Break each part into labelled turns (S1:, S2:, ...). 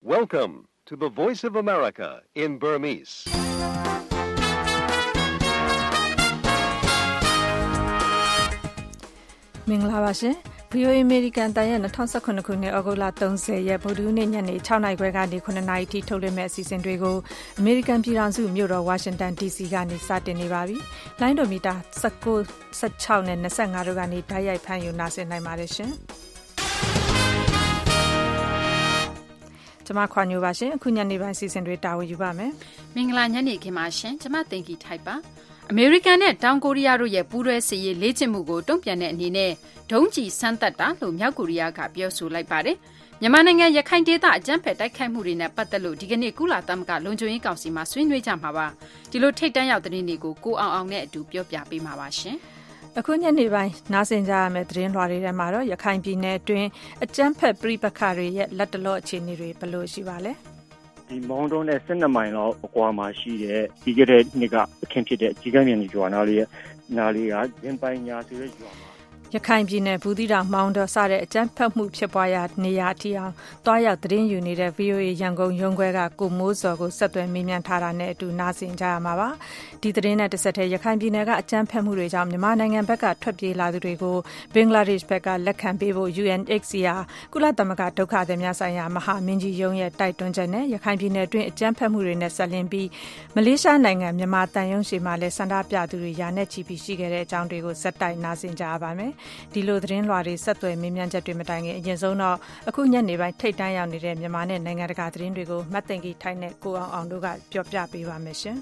S1: Welcome to the Voice of America in Burmese.
S2: ။မင်္ဂလာပါရှင်။ VOA American တန်ရဲ့2019ခုနှစ်ဩဂုတ်လ30ရက်ဗုဒ္ဓဟူးနေ့ညနေ6နာရီခွဲကနေ9နာရီထိထုတ်လွှင့်မယ့်အစီအစဉ်တွေကို American ပြည်ထောင်စုမြို့တော် Washington DC ကနေစတင်နေပါပြီ။လိုင်းဒိုမီတာ19 16နဲ့25တို့ကနေဓာတ်ရိုက်ဖမ်းယူနားဆင်နိုင်ပါတယ်ရှင်။ကျမခွန်ညိုပါရှင်အခုညနေပိုင်းစီစဉ်တွေတာဝန်ယူပါမယ်
S3: ။မင်္ဂလာညနေခင်းပါရှင်။ကျမတင်ကီထိုက်ပါ။အမေရိကန်နဲ့တောင်ကိုရီးယားတို့ရဲ့ပူးတွဲစစ်ရေးလေ့ကျင့်မှုကိုတုံ့ပြန်တဲ့အနေနဲ့ဒုံးကျည်စမ်းသပ်တာလို့မြောက်ကိုရီးယားကပြောဆိုလိုက်ပါတယ်။မြန်မာနိုင်ငံရခိုင်ဒေသအကြမ်းဖက်တိုက်ခိုက်မှုတွေနဲ့ပတ်သက်လို့ဒီကနေ့ကုလသမဂ္ဂလုံခြုံရေးကောင်စီမှာဆွေးနွေးကြမှာပါ။ဒီလိုထိပ်တန်းရောက်သတင်းတွေကိုကိုအောင်နဲ့အတူပြောပြပေးမှာပါရှင်
S2: ။အခုညနေပိုင်းနားဆင်ကြရမယ့်သတင်းလွှာတွေထဲမှာတော့ရခိုင်ပြည်နယ်အတွင်းအကြမ်းဖက်ပြိပခါတွေရဲ့လက်တလောအခြေအနေတွေဘယ်လိုရှိပါလဲ။
S4: ဒီမောင်းတုံးနဲ့12မိုင်လောက်အကွာမှာရှိတဲ့ဒီကတဲ့နှစ်ကအခင်းဖြစ်တဲ့ကြီးကမ်းမြန်ရွာနာလေးကရင်ပိုင်ညာဆိုတဲ့ရွာမှာ
S2: ရခိုင်ပြည်နယ်ဘူးသီးတောင်မောင်းတော်စတဲ့အကြမ်းဖက်မှုဖြစ်ပွားရာနေရာအထိအောင်တွားရောက်သတင်းယူနေတဲ့ VOA ရန်ကုန်ရုံးခွဲကကိုမိုးစောကိုဆက်သွယ်မေးမြန်းထားတာနဲ့အတူနားဆင်ကြရမှာပါဒီသတင်းနဲ့တစ်ဆက်တည်းရခိုင်ပြည်နယ်ကအကြမ်းဖက်မှုတွေကြောင့်မြန်မာနိုင်ငံဘက်ကထွက်ပြေးလာသူတွေကိုဘင်္ဂလားဒေ့ရှ်ဘက်ကလက်ခံပေးဖို့ UNHCR ကုလသမဂ္ဂဒုက္ခသည်များဆိုင်ရာမဟာမင်းကြီးရုံးရဲ့တိုက်တွန်းချက်နဲ့ရခိုင်ပြည်နယ်အတွင်းအကြမ်းဖက်မှုတွေနဲ့ဆက်လင်းပြီးမလေးရှားနိုင်ငံမြန်မာတန်ယုံရှေမှာလည်းစန္ဒပြသူတွေရာနဲ့ချီပြီးရှိခဲ့တဲ့အကြောင်းတွေကိုဆက်တိုက်နားဆင်ကြရပါမယ်ဒီလိုသတင်းလွှာတွေဆက်သွယ်မေးမြန်းချက်တွေမတိုင်ခင်အရင်ဆုံးတော့အခုညနေပိုင်းထိတ်တန်းရောက်နေတဲ့မြန်မာနဲ့နိုင်ငံတကာသတင်းတွေကိုမတ်တင်ကီထိုက်နဲ့ကိုအောင်တို့ကပြောပြပေးပါမယ်ရှင်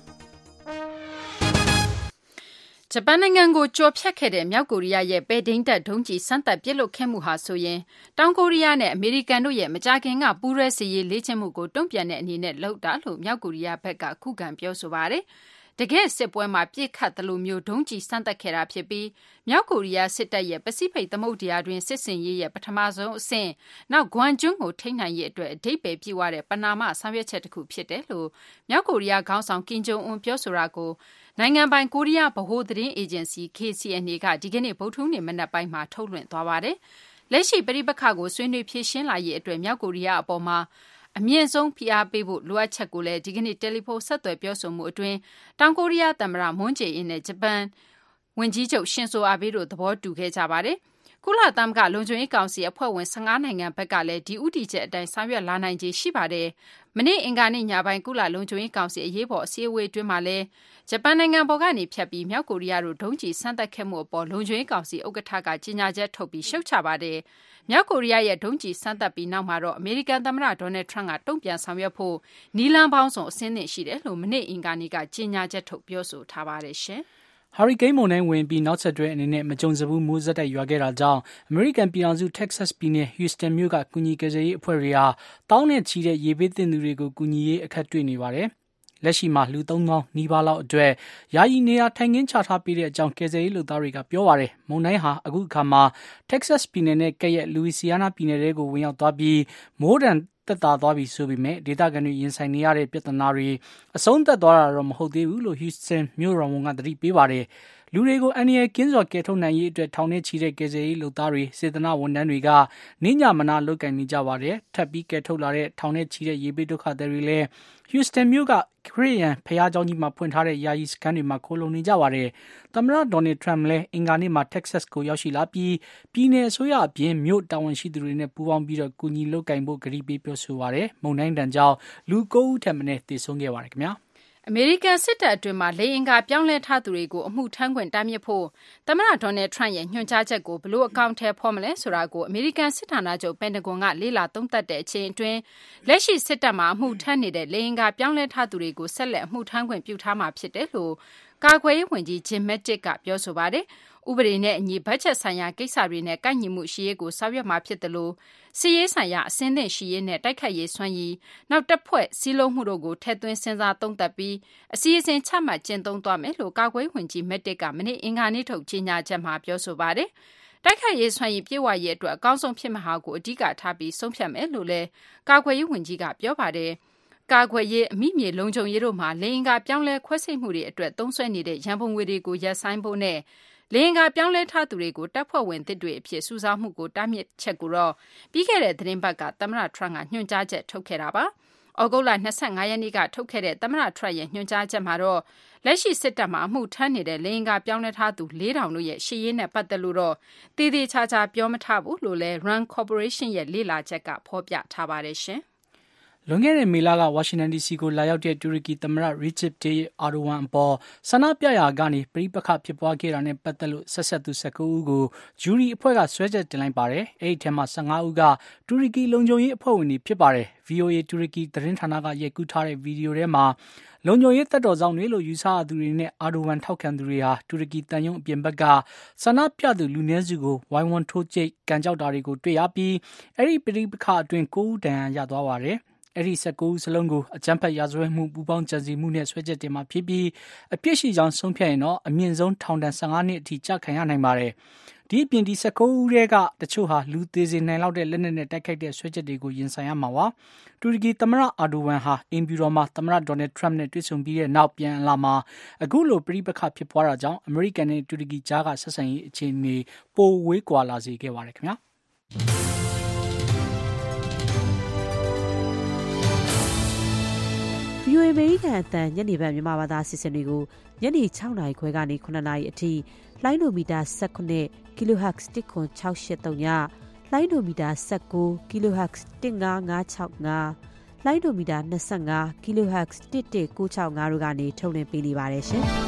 S3: ။ဂျပန်နိုင်ငံကိုကြော်ဖြတ်ခဲ့တဲ့မြောက်ကိုရီးယားရဲ့ပဲဒိန်းတပ်ဒုံးကျည်စမ်းသပ်ပစ်လွှတ်ခဲ့မှုဟာဆိုရင်တောင်ကိုရီးယားနဲ့အမေရိကန်တို့ရဲ့မကြာခင်ကပူးရဲစစ်ရေးလေ့ကျင့်မှုကိုတုံ့ပြန်တဲ့အနေနဲ့လုပ်တာလို့မြောက်ကိုရီးယားဘက်ကခုခံပြောဆိုပါတယ်။တကယ့်စစ်ပွဲမှာပြစ်ခတ်သလိုမျိုးဒုံးကျည်စမ်းသပ်ခဲ့တာဖြစ်ပြီးမြောက်ကိုရီးယားစစ်တပ်ရဲ့ပစိဖိတ်သမုဒ္ဒရာတွင်စစ်ဆင်ရေးရဲ့ပထမဆုံးအဆင့်နောက်ဂွမ်ကျွန်းကိုထိန်းနိုင်ရေးအတွက်အဓိပ္ပာယ်ပြည့်ဝတဲ့ပဏာမဆောင်ရွက်ချက်တစ်ခုဖြစ်တယ်လို့မြောက်ကိုရီးယားခေါင်းဆောင်ကင်ဂျုံအွန်ပြောဆိုတာကိုနိုင်ငံပိုင်ကိုရီးယားဗဟိုသတင်းအေဂျင်စီ KCNA ကဒီကနေ့ဗုဒ္ဓဟူးနေ့မနက်ပိုင်းမှာထုတ်လွှင့်သွားပါတယ်။လက်ရှိပြည်ပခါကိုဆွေးနွေးဖြေရှင်းလာရေးအတွက်မြောက်ကိုရီးယားအပေါ်မှာအမြင့်ဆုံးဖိအားပေးဖို့လိုအပ်ချက်ကိုလည်းဒီကနေ့တယ်လီဖုန်းဆက်သွယ်ပြောဆိုမှုအတွင်းတောင်ကိုရီးယားသမ္မတမွန်းဂျေအင်းနဲ့ဂျပန်ဝန်ကြီးချုပ်ရှင်ဆိုအာဘေးတို့သဘောတူခဲ့ကြပါတယ်။ကုလသမဂ္ဂလုံခြုံရေးကောင်စီအဖွဲ့ဝင်15နိုင်ငံဘက်ကလည်းဒီဥတီချက်အတိုင်းဆောင်ရွက်လာနိုင်ခြေရှိပါတယ်။မနေ့အင်္ဂါနေ့ညပိုင်းကုလလုံခြုံရေးကောင်စီအရေးပေါ်အစည်းအဝေးအတွင်းမှာလည်းဂျပန်နိုင်ငံပေါ်ကနေဖြတ်ပြီးမြောက်ကိုရီးယားတို့ဒုံးကျည်စမ်းသပ်ခဲ့မှုအပေါ်လုံခြုံရေးကောင်စီဥက္ကဋ္ဌကကြေညာချက်ထုတ်ပြီးရှုတ်ချပါတယ်။မြောက်ကိုရီးယားရဲ့ဒုံးကျည်စမ်းသပ်ပြီးနောက်မှာတော့အမေရိကန်သမ္မတဒေါ်နယ်ထရန့်ကတုံ့ပြန်ဆောင်ရွက်ဖို့နီလန်ပေါင်းစုံအဆင့်သင့်ရှိတယ်လို့မနေ့အင်္ဂါနေ့ကကြေညာချက်ထုတ်ပြောဆိုထားပါတယ်ရှင်။
S5: ဟာရီကိန်းမုန်တိုင်းဝင်ပြီးနောက်ဆက်တွဲအနေနဲ့မကြုံစဘူးမိုးဆက်တိုက်ရွာခဲ့တာကြောင့်အမေရိကန်ပြည်ထောင်စုတက္ကဆက်ပြည်နယ်ဟူစတန်မြို့ကကူညီကယ်ဆယ်ရေးအဖွဲ့တွေဟာတောင်းနဲ့ချီတဲ့ရေဘေးသင့်သူတွေကိုကူညီရေးအခက်တွေ့နေပါတယ်။လက်ရှိမှာလူ3000နီးပါးလောက်အတွက်ယာယီနေရာထိုင်ခင်းချထားပေးတဲ့အကြောင်းကယ်ဆယ်ရေးလုပ်သားတွေကပြောပါတယ်။မုန်တိုင်းဟာအခုအခါမှာတက္ကဆက်ပြည်နယ်နဲ့ကဲ့ရဲ့လူဝီစီယာနာပြည်နယ်တွေကိုဝင်ရောက်သွားပြီးမိုးဒဏ်သက်သာသွားပြီဆိုပေမဲ့ဒေသခံတွေရင်ဆိုင်နေရတဲ့ပြဿနာတွေအဆုံးသတ်သွားတာတော့မဟုတ်သေးဘူးလို့ဟူစတန်မြို့တော်ဝန်ကသတိပေးပါတယ်။လူတွေကိုအန္တရာယ်ကင်းစွာကယ်ထုတ်နိုင်ရေးအတွက်ထောင်နဲ့ချီတဲ့ကယ်ဆယ်ရေးလုပ်သားတွေစေတနာဝန်ထမ်းတွေကနှင်းညမနာလုပ်ကင်နေကြပါတယ်။ထပ်ပြီးကယ်ထုတ်လာတဲ့ထောင်နဲ့ချီတဲ့ရေဘေးဒုက္ခသည်တွေလည်းဟူစတန်မြို့ကခရစ်ယာန်ဖျားကျောင်းကြီးမှာဖွင့်ထားတဲ့ယာယီစခန်းတွေမှာခိုးလုံနေကြပါတယ်။သမ္မတဒေါ်နယ်ထရန့်လည်းအင်္ဂါနေ့မှာတက္ကဆက်ကိုရောက်ရှိလာပြီးပြည်နယ်အစိုးရအပြင်မြို့တာဝန်ရှိသူတွေနဲ့ပူးပေါင်းပြီးတော့ကူညီလုပ်ကင်ဖို့ကတိပေးပြောဆိုပါတယ်။မုန်တိုင်းတန်ကြောင့်လူ9ဦးထက်မနည်းသေဆုံးခဲ့ပါတယ်ခင်ဗျာ။
S3: အမေရိကန်စစ်တပ်အတွင်းမှာလေအင်္ဂါပြောင်းလဲထားသူတွေကိုအမှုထမ်းခွင့်တားမြစ်ဖို့သမ္မတဒေါ်နယ်ထရန့်ရဲ့ညွှန်ကြားချက်ကိုဘလို့အကောင့်ထဲဖော်မလဲဆိုတာကိုအမေရိကန်စစ်ဌာနချုပ်ပန်တဂွန်ကလေ့လာသုံးသပ်တဲ့အချိန်အတွင်းလက်ရှိစစ်တပ်မှာအမှုထမ်းနေတဲ့လေအင်္ဂါပြောင်းလဲထားသူတွေကိုဆက်လက်အမှုထမ်းခွင့်ပြုထားမှာဖြစ်တယ်လို့ကာကွယ်ရေးဝန်ကြီးဂျင်မက်တစ်ကပြောဆိုပါတယ်။ဥပဒေနဲ့အညီဘတ်ဂျက်ဆိုင်ရာကိစ္စတွေနဲ့ကိုက်ညီမှုရှိရေးကိုဆောင်ရွက်မှာဖြစ်တယ်လို့စီးရေးဆိုင်ရာအစင်းသင့်ရှိရေးနဲ့တိုက်ခိုက်ရေးစွမ်းရည်နောက်တပ်ဖွဲ့စည်းလုံးမှုတို့ကိုထည့်သွင်းစဉ်းစားသုံးသပ်ပြီးအစီအစဉ်ချမှတ်ကျင့်သုံးသွားမယ်လို့ကာကွယ်ရေးဝန်ကြီးမက်တစ်ကမနေ့အင်္ဂါနေ့ထုတ်ကြေညာချက်မှာပြောဆိုပါတယ်။တိုက်ခိုက်ရေးစွမ်းရည်ပြည့်ဝရေးအတွက်အကောင်းဆုံးဖြစ်မဟာကိုအဓိကထားပြီးဆုံးဖြတ်မယ်လို့လည်းကာကွယ်ရေးဝန်ကြီးကပြောပါတယ်။ကာကွယ်ရေးအမိမြေလုံခြုံရေးတို့မှာလေအင်္ဂါပြောင်းလဲခွဲစိတ်မှုတွေအတွက်သုံးစွဲနေတဲ့ရန်ပုံငွေတွေကိုရပ်ဆိုင်းဖို့နဲ့လေယာဉ်ကပြောင်းလဲထားသူတွေကိုတပ်ဖွဲ့ဝင်သစ်တွေအဖြစ်စုဆောင်းမှုကိုတားမြစ်ချက်ကိုတော့ပြီးခဲ့တဲ့သတင်းပတ်ကသမ္မတ Trump ကညွှန်ကြားချက်ထုတ်ခဲ့တာပါ။ဩဂုတ်လ25ရက်နေ့ကထုတ်ခဲ့တဲ့သမ္မတ Trump ရဲ့ညွှန်ကြားချက်မှာတော့လက်ရှိစစ်တပ်မှာအမှုထမ်းနေတဲ့လေယာဉ်ကပြောင်းလဲထားသူ 4,000 တို့ရဲ့ရှေ့ရေးနဲ့ပတ်သက်လို့တော့တည်တည်ချာချာပြောမထားဘူးလို့လည်း Rand Corporation ရဲ့လေ့လာချက်ကဖော်ပြထားပါတယ်ရှင်
S5: ။လွန်ခဲ့တဲ့မေလကဝါရှင်တန် DC ကိုလာရောက်တဲ့တူရကီသမ္မတ Recep Tayyip Erdogan အပေါ်ဆန္ဒပြရာကနေပဋိပက္ခဖြစ်ပွားခဲ့တာနဲ့ပတ်သက်လို့ဆက်ဆက်သူ19ဦးကိုဂျူရီအဖွဲ့ကဆွဲချက်တင်လိုက်ပါတယ်။အဲဒီထဲမှာ15ဦးကတူရကီလုံခြုံရေးအဖွဲ့ဝင်တွေဖြစ်ပါတယ်။ VOA တူရကီသတင်းဌာနကရိုက်ကူးထားတဲ့ဗီဒီယိုထဲမှာလုံခြုံရေးတပ်တော်ဆောင်တွေလို့ယူဆရသူတွေနဲ့အာဒိုဝမ်ထောက်ခံသူတွေဟာတူရကီတန်ယုံအပြင်ဘက်ကဆန္ဒပြသူလူနည်းစုကိုဝိုင်းဝန်းထိုးကျိတ်ကန်ကြောက်တာတွေကိုတွေ့ရပြီးအဲဒီပဋိပက္ခအတွင်း9ဦးဒဏ်ရာရသွားပါတယ်။အဲဒီ19ဦးစလုံးကိုအကြမ်းဖက်ရာဇဝတ်မှုပူးပေါင်းကြံစည်မှုနဲ့ဆွဲချက်တင်မှာဖြစ်ပြီးအပြစ်ရှိကြောင်းဆုံးဖြတ်ရင်တော့အမြင့်ဆုံးထောင်ဒဏ်15နှစ်အထိကျခံရနိုင်ပါတယ်။ဒီအပြင်ဒီ19ဦးထဲကတချို့ဟာလူသေးစေနိုင်လောက်တဲ့လက်နက်နဲ့တိုက်ခိုက်တဲ့ဆွဲချက်တွေကိုရင်ဆိုင်ရမှာပါ။တူရကီသမ္မတအာဒိုဝမ်ဟာအင်ဖြူတော်မှာသမ္မတဒေါ်နယ်ထရမ့်နဲ့တွေ့ဆုံပြီးတဲ့နောက်ပြန်လာမှာအခုလိုပဋိပက္ခဖြစ်ပွားတာကြောင့်အမေရိကန်နဲ့တူရကီကြားကဆက်ဆံရေးအခြေအနေပိုဝေးကွာလာစေခဲ့ပါတယ်ခင်ဗျာ။
S6: VOA အမေရိကန်အသံညနေပိုင်းမြန်မာဘာသာအစီအစဉ်တွေကိုညနေ6:00 နာရီခွဲကနေ9:00 နာရီအထိလိုင်းဒိုမီတာ19 kHz 10683ညလိုင်းဒိုမီတာ19 kHz 15565လိုင်းဒိုမီတာ25 kHz 11965တို့ကနေထုတ်လွှင့်ပေးနေပါတယ်ရှင်။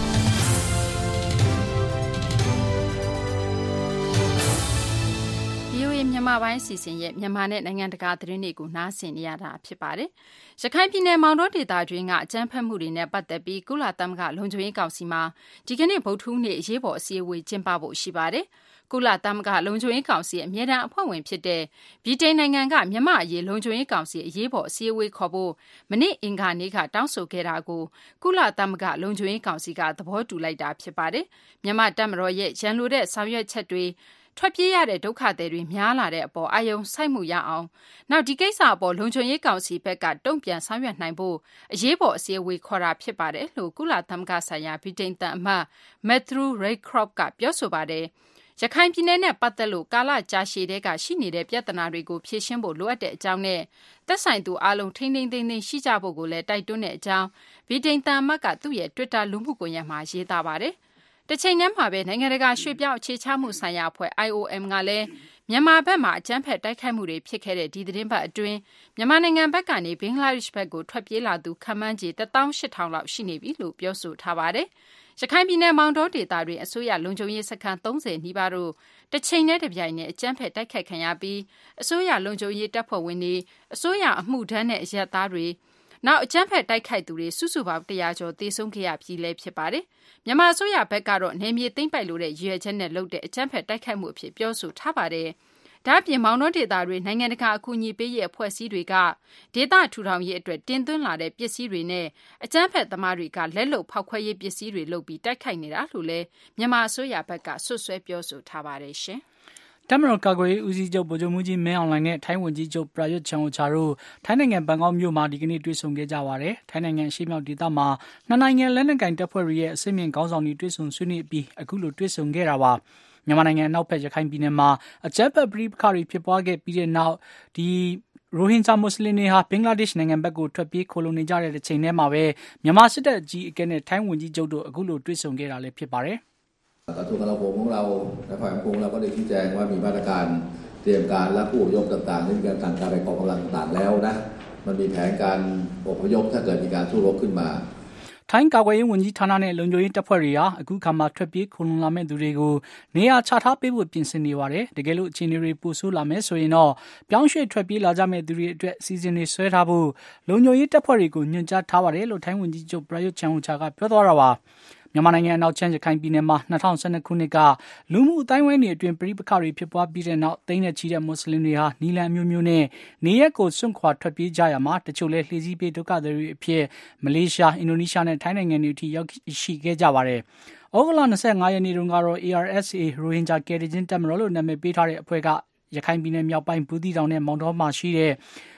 S3: မြန်မာပိုင်းအစီအစဉ်ရဲ့မြန်မာနဲ့နိုင်ငံတကာသတင်းတွေကိုနားဆင်နေရတာဖြစ်ပါတယ်။ရခိုင်ပြည်နယ်မောင်တောဒေသတွင်းကအကြမ်းဖက်မှုတွေနဲ့ပတ်သက်ပြီးကုလသမဂ္ဂလုံခြုံရေးကောင်စီမှာဒီကနေ့ဗုဒ္ဓဟူးနေ့အရေးပေါ်အစည်းအဝေးကျင်းပဖို့ရှိပါတယ်။ကုလသမဂ္ဂလုံခြုံရေးကောင်စီအမြဲတမ်းအဖွဲ့ဝင်ဖြစ်တဲ့ဗြိတိန်နိုင်ငံကမြန်မာအရေးလုံခြုံရေးကောင်စီအရေးပေါ်အစည်းအဝေးခေါ်ဖို့မနေ့အင်္ဂါနေ့ကတောင်းဆိုခဲ့တာကိုကုလသမဂ္ဂလုံခြုံရေးကောင်စီကသဘောတူလိုက်တာဖြစ်ပါတယ်။မြန်မာတပ်မတော်ရဲ့ရန်လိုတဲ့ဆောင်ရွက်ချက်တွေထွက်ပြေးရတဲ့ဒုက္ခသည်တွေများလာတဲ့အပေါ်အာရုံစိုက်မှုရအောင်နောက်ဒီကိစ္စအပေါ်လုံခြုံရေးကောင်စီဘက်ကတုံ့ပြန်ဆောင်ရွက်နိုင်ဖို့အရေးပေါ်အစည်းအဝေးခေါ်တာဖြစ်ပါတယ်လို့ကုလသမဂ္ဂဆိုင်ရာဗြိတိန်သံအမတ် Matthew Raycroft ကပြောဆိုပါတယ်။ရခိုင်ပြည်နယ်နဲ့ပတ်သက်လို့ကာလကြာရှည်တဲ့ကရှိနေတဲ့ပြဿနာတွေကိုဖြေရှင်းဖို့လိုအပ်တဲ့အကြောင်းနဲ့သက်ဆိုင်သူအလုံးထိန်းသိမ်းရှိကြဖို့ကိုလည်းတိုက်တွန်းတဲ့အကြောင်းဗြိတိန်သံအမတ်ကသူ့ရဲ့ Twitter လူမှုကွန်ရက်မှာရေးသားပါတယ်။တချိန်တည်းမှာပဲနိုင်ငံတကာရွှေ့ပြောင်းအခြေချမှုဆိုင်ရာအဖွဲ့ IOM ကလည်းမြန်မာဘက်မှာအကြမ်းဖက်တိုက်ခိုက်မှုတွေဖြစ်ခဲ့တဲ့ဒီသတင်းပတ်အတွင်းမြန်မာနိုင်ငံဘက်ကနေဘင်္ဂလားဒေ့ရှ်ဘက်ကိုထွက်ပြေးလာသူခန့်မှန်းခြေ 18,000 လောက်ရှိနေပြီလို့ပြောဆိုထားပါတယ်။ရခိုင်ပြည်နယ်မောင်တောဒေသတွင်အစိုးရလုံခြုံရေးစခန်း30နီးပါးတို့တစ်ချိန်နဲ့တစ်ပြိုင်နက်အကြမ်းဖက်တိုက်ခိုက်ခံရပြီးအစိုးရလုံခြုံရေးတပ်ဖွဲ့ဝင်တွေအစိုးရအမှုထမ်းနဲ့အရပ်သားတွေနောက်အကြမ်းဖက်တိုက်ခိုက်သူတွေစုစုပေါင်း100ကျော်သေဆုံးခဲ့ရပြီးလည်းဖြစ်ပါတယ်။မြန်မာအစိုးရဘက်ကတော့နယ်မြေသိမ်းပိုက်လိုတဲ့ရည်ရွယ်ချက်နဲ့လုပ်တဲ့အကြမ်းဖက်တိုက်ခိုက်မှုအဖြစ်ပြောဆိုထားပါတယ်။ဒါ့အပြင်မောင်တောဒေသတွေနိုင်ငံတကာအကူအညီပေးရေးအဖွဲ့အစည်းတွေကဒေသထူထောင်ရေးအတွက်တင်သွင်းလာတဲ့ပစ္စည်းတွေနဲ့အကြမ်းဖက်သမားတွေကလက်လုံဖောက်ခွဲရေးပစ္စည်းတွေလုပ်ပြီးတိုက်ခိုက်နေတာလို့လည်းမြန်မာအစိုးရဘက်ကဆွဆွဲပြောဆိုထားပါတယ်ရှင်။
S5: တပ်မတော်ကာကွယ်ရေးဦးစီးချုပ်ဗိုလ်ချုပ်မှူးကြီးမင်းအောင်လှိုင်နဲ့ထိုင်းဝန်ကြီးချုပ်ပရာယွတ်ချန်အိုချာတို့ထိုင်းနိုင်ငံဘန်ကောက်မြို့မှာဒီကနေ့တွေ့ဆုံခဲ့ကြပါတယ်။ထိုင်းနိုင်ငံရှေ့မြောက်ဒေသမှာနှစ်နိုင်ငံလက်နက်ကိုင်တပ်ဖွဲ့တွေရဲ့အဆင့်မြင့်ခေါင်းဆောင်တွေတွေ့ဆုံဆွေးနွေးပြီးအခုလိုတွေ့ဆုံခဲ့တာပါ။မြန်မာနိုင်ငံအနောက်ဘက်ရခိုင်ပြည်နယ်မှာအကြမ်းဖက်ပဋိပက္ခတွေဖြစ်ပွားခဲ့ပြီးတဲ့နောက်ရိုဟင်ဂျာမွတ်စလင်တွေဟာဘင်္ဂလားဒေ့ရှ်နိုင်ငံဘက်ကိုထွက်ပြေးခိုလုံနေကြတဲ့ချိန်ထဲမှာပဲမြန်မာစစ်တပ်အကြီးအကဲနဲ့ထိုင်းဝန်ကြီးချုပ်တို့အခုလိုတွေ့ဆုံခဲ့တာလည်းဖြစ်ပါတယ်။
S7: กระทรวงกลาโหมของเราและฝ่ายปกครองเราก็ได้ชี้แจงว่ามีมาตรการเตรียมการและผู้อพยพต่างๆที่มีการสั่งการไปกองกำลังต่างๆแล้วนะมันมีแผนการอพยพถ้าเกิดมีการสู้รบขึ้นมา
S5: ထိုင်းကာကွယ်ရေးဝန်ကြီးဌာနနဲ့လုံခြုံရေးတပ်ဖွဲ့တွေဟာအခုခါမှာထွက်ပြေးခိုလုံလာမဲ့သူတွေကိုနေရာချထားပေးဖို့ပြင်ဆင်နေပါတယ်။တကယ်လို့အခြေအနေတွေပိုဆိုးလာမယ်ဆိုရင်တော့ပြောင်းရွှေ့ထွက်ပြေးလာကြမဲ့သူတွေအတွက်အစီအစဉ်တွေဆွဲထားဖို့လုံခြုံရေးတပ်ဖွဲ့တွေကိုညွှန်ကြားထားပါတယ်လို့ထိုင်းဝန်ကြီးချုပ်ပရာယွတ်ချန်အိုချာကပြောသွားတာပါ။မြန်မာနိုင်ငံအနောက်ချမ်းရခိုင်ပြည်နယ်မှာ2012ခုနှစ်ကလူမှုအတိုင်းအဝိုင်းတွေအတွင်းပဋိပက္ခတွေဖြစ်ပွားပြီးတဲ့နောက်သိန်းနဲ့ချီတဲ့မွတ်စလင်တွေဟာနီလန်မျိုးမျိုးနဲ့နေရက်ကိုစွန့်ခွာထွက်ပြေးကြရမှာတချို့လဲလှေစည်းပြေးဒုက္ခသည်တွေအဖြစ်မလေးရှားအင်ဒိုနီးရှားနဲ့ထိုင်းနိုင်ငံတွေအထိရောက်ရှိခဲ့ကြပါတယ်။ဩဂုတ်လ25ရက်နေ့တုန်းကတော့ ARSA ရိုဟင်ဂျာကယ်တင်ချင်းတပ်မတော်လို့နာမည်ပေးထားတဲ့အဖွဲ့ကရခိုင်ပြည်နယ်မြောက်ပိုင်းဘူးသီးတောင်နဲ့မောင်တောမှာရှိတဲ့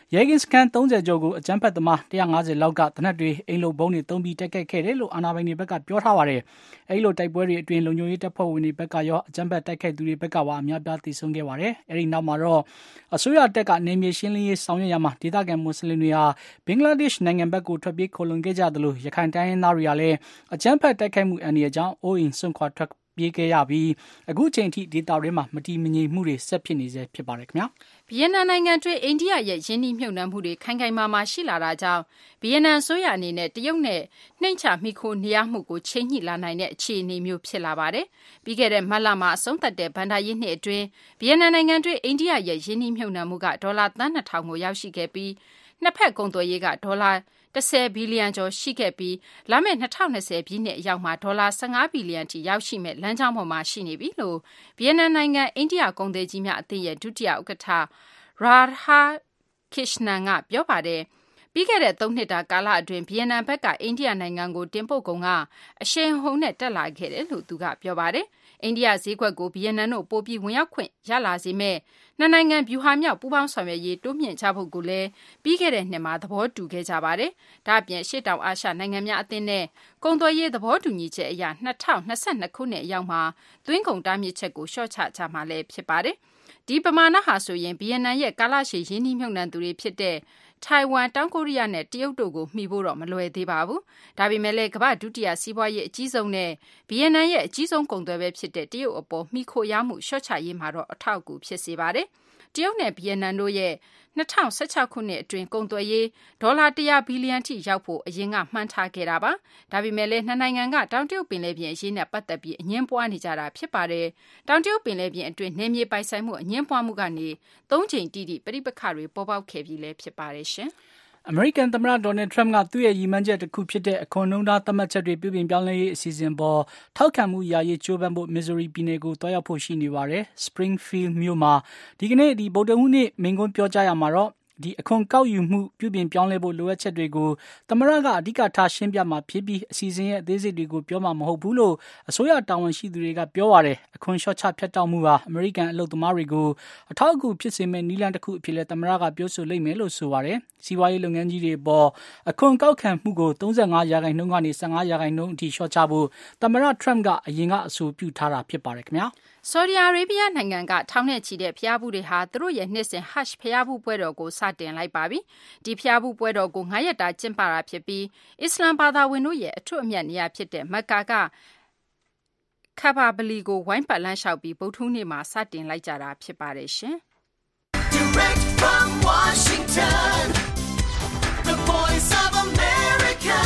S5: ရဲကင်းစခန်း30ကျော်ကိုအကြမ်းဖက်သမား150လောက်ကတနက်တွေအိမ်လုံဘုံတွေသုံးပြီးတိုက်ခိုက်ခဲ့တယ်လို့အာဏာပိုင်တွေဘက်ကပြောထားပါတယ်။အဲဒီလိုတိုက်ပွဲတွေအတွင်းလုံခြုံရေးတပ်ဖွဲ့ဝင်တွေဘက်ကရောအကြမ်းဖက်တိုက်ခိုက်သူတွေဘက်ကပါအများပြားသေဆုံးခဲ့ပါတယ်။အဲဒီနောက်မှာတော့အစိုးရတပ်ကနေမြေရှင်းလင်းရေးဆောင်ရွက်ရမှာဒေသခံမွတ်စလင်တွေဟာဘင်္ဂလားဒေ့ရှ်နိုင်ငံဘက်ကိုထွက်ပြေးခိုလှုံခဲ့ကြသလိုရခိုင်တိုင်းရင်းသားတွေကလည်းအကြမ်းဖက်တိုက်ခိုက်မှုအန္တရာယ်ကြောင့်အိုးအိမ်စွန့်ခွာထွက်ပြေးခဲ့ရပြီးအခုချိန်ထိဒေသတွင်းမှာမတည်မငြိမ်မှုတွေဆက်ဖြစ်နေဆဲဖြစ်ပါတယ်ခင်ဗျာ
S3: ဗီယက်နမ်နိုင်ငံတွင်းအိန္ဒိယရဲ့ယင်းနှိမ့်မြုပ်နှံမှုတွေခိုင်ခိုင်မာမာရှိလာတာကြောင့်ဗီယက်နမ်အစိုးရအနေနဲ့တရုတ်နဲ့နှိမ့်ချမိခိုနေရမှုကိုချိန်ညှိလာနိုင်တဲ့အခြေအနေမျိုးဖြစ်လာပါတယ်ပြီးခဲ့တဲ့မတ်လမှာအဆုံးသတ်တဲ့ဘန်ဒါရေးနှစ်အတွင်းဗီယက်နမ်နိုင်ငံတွင်းအိန္ဒိယရဲ့ယင်းနှိမ့်မြုပ်နှံမှုကဒေါ်လာသန်း2000ကိုရောက်ရှိခဲ့ပြီးနှစ်ဖက်ကုန်သွယ်ရေးကဒေါ်လာ10ဘီလီယံကျော်ရှိခဲ့ပြီးလာမယ့်2020ပြည့်နှစ်အရောက်မှာဒေါ်လာ15ဘီလီယံထိရောက်ရှိမဲ့လမ်းကြောင်းပေါ်မှာရှိနေပြီလို့ဗီယက်နမ်နိုင်ငံအိန္ဒိယကုန်သည်ကြီးများအသင်းရဲ့ဒုတိယဥက္ကဋ္ဌ Radha Krishnan ကပြောပါတယ်ပြီးခဲ့တဲ့3နှစ်တာကာလအတွင်းဗီယက်နမ်ဘက်ကအိန္ဒိယနိုင်ငံကိုတင်ပို့ကုန်ကအရှိန်ဟုန်နဲ့တက်လာခဲ့တယ်လို့သူကပြောပါတယ်အိန္ဒိယဈေးကွက်ကိုဗီယက်နမ်တို့ပိုပြီးဝင်ရောက်ခွင့်ရလာစေမဲ့နှစ်နိုင်ငံဗျူဟာမြောက်ပူးပေါင်းဆောင်ရွက်ရေးတိုးမြင့်ကြဖို့ကိုလည်းပြီးခဲ့တဲ့နှစ်မှာသဘောတူခဲ့ကြပါတယ်။ဒါ့အပြင်ရှေ့တောင်အာရှနိုင်ငံများအသင်းနဲ့ကုန်သွယ်ရေးသဘောတူညီချက်အရ2022ခုနှစ်အရောက်မှာသွင်းကုန်တားမြစ်ချက်ကိုလျှော့ချကြမှာလည်းဖြစ်ပါတယ်။ဒီပမာဏဟာဆိုရင်ဗီယက်နမ်ရဲ့ကာလရှည်ရင်းနှီးမြှုပ်နှံသူတွေဖြစ်တဲ့ထိုင်ဝမ်တောင်ကိုရီးယားနဲ့တရုတ်တို့ကိုမှီဖို့တော့မလွယ်သေးပါဘူး။ဒါပေမဲ့လည်းကမ္ဘာ့ဒုတိယစီးပွားရေးအကြီးဆုံးနဲ့ဗီယက်နမ်ရဲ့အကြီးဆုံးကုန်သွယ်ပဲဖြစ်တဲ့တရုတ်အပေါ်မှီခိုရမှုလျှော့ချရေးမှာတော့အထောက်အကူဖြစ်စေပါတယ်။တရုတ်နဲ့ဗီယက်နမ်တို့ရဲ့2016ခုနှစ်အတွင်းကုန်သွယ်ရေးဒေါ်လာ100ဘီလီယံထိရောက်ဖို့အရင်ကမှန်းထားခဲ့တာပါ။ဒါပေမဲ့လည်းနှစ်နိုင်ငံကတောင်တရုတ်ပင်လယ်ပြင်အရေးနဲ့ပတ်သက်ပြီးအငြင်းပွားနေကြတာဖြစ်ပါတယ်။တောင်တရုတ်ပင်လယ်ပြင်အတွင်းနယ်မြေပိုင်ဆိုင်မှုအငြင်းပွားမှုကနေ3ချိန်တိတိပဋိပက္ခတွေပေါ်ပေါက်ခဲ့ပြီးလည်းဖြစ်ပါတယ်ရှင်။
S5: အမေရိကန်သမ္မတဒေါ်နယ်ထရမ့်ကသူ့ရဲ့ရည်မှန်းချက်တစ်ခုဖြစ်တဲ့အခွန်နှုန်းထားသတ်မှတ်ချက်တွေပြုပြင်ပြောင်းလဲရေးအစီအစဉ်ပေါ်ထောက်ခံမှုရရေးကြိုးပမ်းဖို့မစ်ဇူရီပြည်နယ်ကိုတွားရောက်ဖို့ရှိနေပါတယ်။ Springfield မြို့မှာဒီကနေ့ဗုဒ္ဓဟူးနေ့မိန့်ခွန်းပြောကြားရမှာတော့အခွန်ကောက်ယူမှုပြုပြင်ပြောင်းလဲဖို့လိုအပ်ချက်တွေကိုသမ္မတကအဓိကထားရှင်းပြမှာဖြစ်ပြီးအစီအစဉ်ရဲ့အသေးစိတ်တွေကိုပြောမှာမဟုတ်ဘူးလို့အစိုးရတာဝန်ရှိသူတွေကပြောပါတယ်။အခွန်လျှော့ချဖြတ်တောက်မှုဟာအမေရိကန်အလုပ်သမားတွေကိုအထောက်အကူဖြစ်စေမယ့်နည်းလမ်းတစ်ခုအဖြစ်လဲသမ္မတကပြောဆိုလိမ့်မယ်လို့ဆိုပါတယ်။စီးပွားရေးလုပ်ငန်းကြီးတွေပေါ်အခွန်ကောက်ခံမှုကို35%ကနေ15%အထိလျှော့ချဖို့သမ္မတထရမ့်ကအရင်ကအဆိုပြုထားတာဖြစ်ပါတယ်ခင်ဗျာ။
S3: ဆော်ဒီအာရေဗျနိုင်ငံကထောင်နဲ့ချီတဲ့ဖျားဘူးတွေဟာသူတို့ရဲ့နှစ်စဉ် Hajj ဖျားဘူးပွဲတော်ကိုစတင်လိုက်ပါပြီ။ဒီဖျားဘူးပွဲတော်ကို9ရက်တာကျင်းပတာဖြစ်ပြီးအစ္စလမ်ဘာသာဝင်တို့ရဲ့အထွတ်အမြတ်နေရာဖြစ်တဲ့မက္ကာကခါဘာဗလီကိုဝိုင်းပတ်လမ်းလျှောက်ပြီးဗုဒ္ဓဟူးနေ့မှာစတင်လိုက်ကြတာဖြစ်ပါတယ်ရှင်။ Direct from Washington, the Voice of America,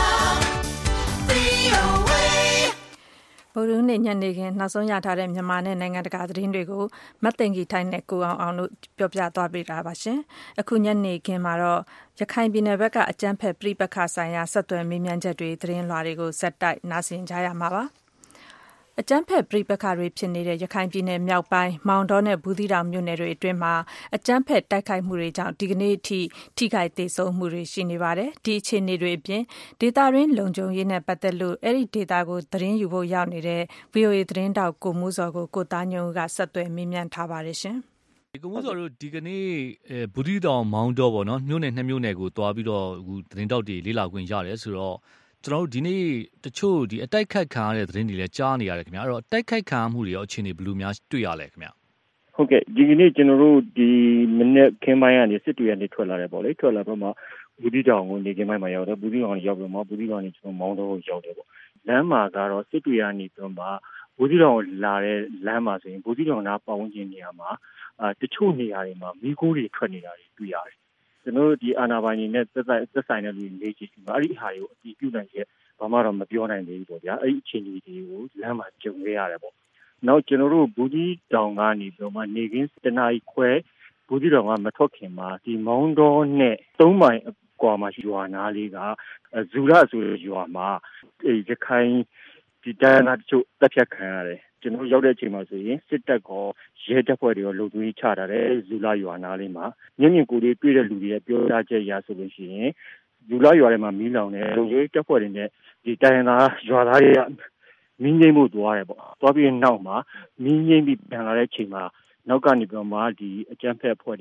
S3: VOA
S2: ဗုဒ္ဓဟူးနေ့ညနေခင်းနောက်ဆုံးရထားတဲ့မြန်မာနဲ့နိုင်ငံတကာသတင်းတွေကိုမတ်သိင်္ဂီထိုင်းနဲ့ကိုအောင်တို့ပြောပြသွားပေးတာပါရှင်။အခုညနေခင်းမှာတော့ရခိုင်ပြည်နယ်ဘက်ကအကြမ်းဖက်ပြိပက္ခဆိုင်ရာဆက်သွယ်မေးမြန်းချက်တွေသတင်းလွှာတွေကိုဇက်တိုက်နားဆင်ကြရမှာပါ။အကြမ်းဖက်ပြိပက္ခတွေဖြစ်နေတဲ့ရခိုင်ပြည်နယ်မြောက်ပိုင်းမောင်တောနဲ့ဘူးသီးတောင်မြို့နယ်တွေအတွင်းမှာအကြမ်းဖက်တိုက်ခိုက်မှုတွေကြောင့်ဒီကနေ့အထိထိခိုက်ဒေဆုံးမှုတွေရှိနေပါတယ်။ဒီအခြေအနေတွေအပြင်ဒေသရင်းလုံခြုံရေးနဲ့ပတ်သက်လို့အဲ့ဒီဒေသကိုသတင်းယူဖို့ရောက်နေတဲ့ VOA သတင်းတောက်ကိုမိုးစော်ကိုကိုသားညုံကဆက်သွယ်မေးမြန်းထားပါတယ်ရှင်
S8: ။ကိုမိုးစော်တို့ဒီကနေ့ဘူးသီးတောင်မောင်တောပေါ့နော်မြို့နယ်2မြို့နယ်ကိုတွားပြီးတော့အခုသတင်းတောက်တွေလေ့လာခွင့်ရတယ်ဆိုတော့ကျွန်တော်တို့ဒီနေ့တချို့ဒီအတိုက်ခိုက်ခံရတဲ့သတင်းတွေလည်းကြားနေရတယ်ခင်ဗျာအဲ့တော့အတိုက်ခိုက်ခံရမှုတွေရောအခြေအနေဘယ်လိုများတွေ့ရလဲခင်ဗျာ
S4: ဟုတ်ကဲ့ဒီကနေ့ကျွန်တော်တို့ဒီမနေ့ခင်းပိုင်းကနေစစ်တွေကနေထွက်လာတယ်ပေါ့လေထွက်လာတော့မှဘူးသီးတောင်ကိုနေခင်းပိုင်းမှာရောက်တယ်ဘူးသီးတောင်ကိုရောက်ပြီးမှဘူးသီးတောင်ကနေကျွန်တော်မောင်းတော့ရောက်တယ်ပေါ့လမ်းမှာကတော့စစ်တွေကနေပြီးမှဘူးသီးတောင်ကိုလာတဲ့လမ်းမှာဆိုရင်ဘူးသီးတောင်နားပတ်ဝန်းကျင်နေရာမှာတချို့နေရာတွေမှာမီးခိုးတွေထွက်နေတာတွေတွေ့ရတယ်ကျွန်တော်တို့ဒီအာဏာပိုင်တွေနဲ့သက်ဆိုင်တဲ့လူတွေနေကြည့်ပြီးမှအဲ့ဒီဟာတွေကိုအတည်ပြုနိုင်ရဲ့ဘာမှတော့မပြောနိုင်သေးဘူးပေါ့ဗျာအဲ့ဒီအခြေအနေတွေကိုလမ်းမှာကြုံခဲ့ရတယ်ပေါ့နောက်ကျွန်တော်တို့ဘူးသီးတောင်ကနေပြီးမှနေကင်းတနာရီခွဲဘူးသီးတောင်ကမထွက်ခင်မှာဒီမောင်းတော်နဲ့3မိုင်ကွာမှာရွာနာလေးကဇူရဆိုတဲ့ရွာမှာရခိုင်ဒီတန်းသားတချို့တပ်ဖြတ်ခံရတယ်ကျွန်တော်ရောက်တဲ့အချိန်မှာဆိုရင်စစ်တပ်ကရဲတပ်ဖွဲ့တွေရောလုံခြုံရေးချထားတယ်ဇူလာရွာနာလေးမှာညင်ကိုလေးတွေ့တဲ့လူတွေပြောကြားချက်ရဆိုလို့ရှိရင်ဇူလာရွာထဲမှာမီးလောင်တယ်လုံခြုံရေးတပ်ဖွဲ့တွေနဲ့ဒီတိုင်းသားရွာသားတွေကမင်းငိမ့်မှုသွားတယ်ပေါ့သွားပြီးနောက်မှာမင်းငိမ့်ပြီးပြန်လာတဲ့အချိန်မှာနောက်ကနေပြီးတော့မှဒီအကြမ်းဖက်အဖွဲ့တွေက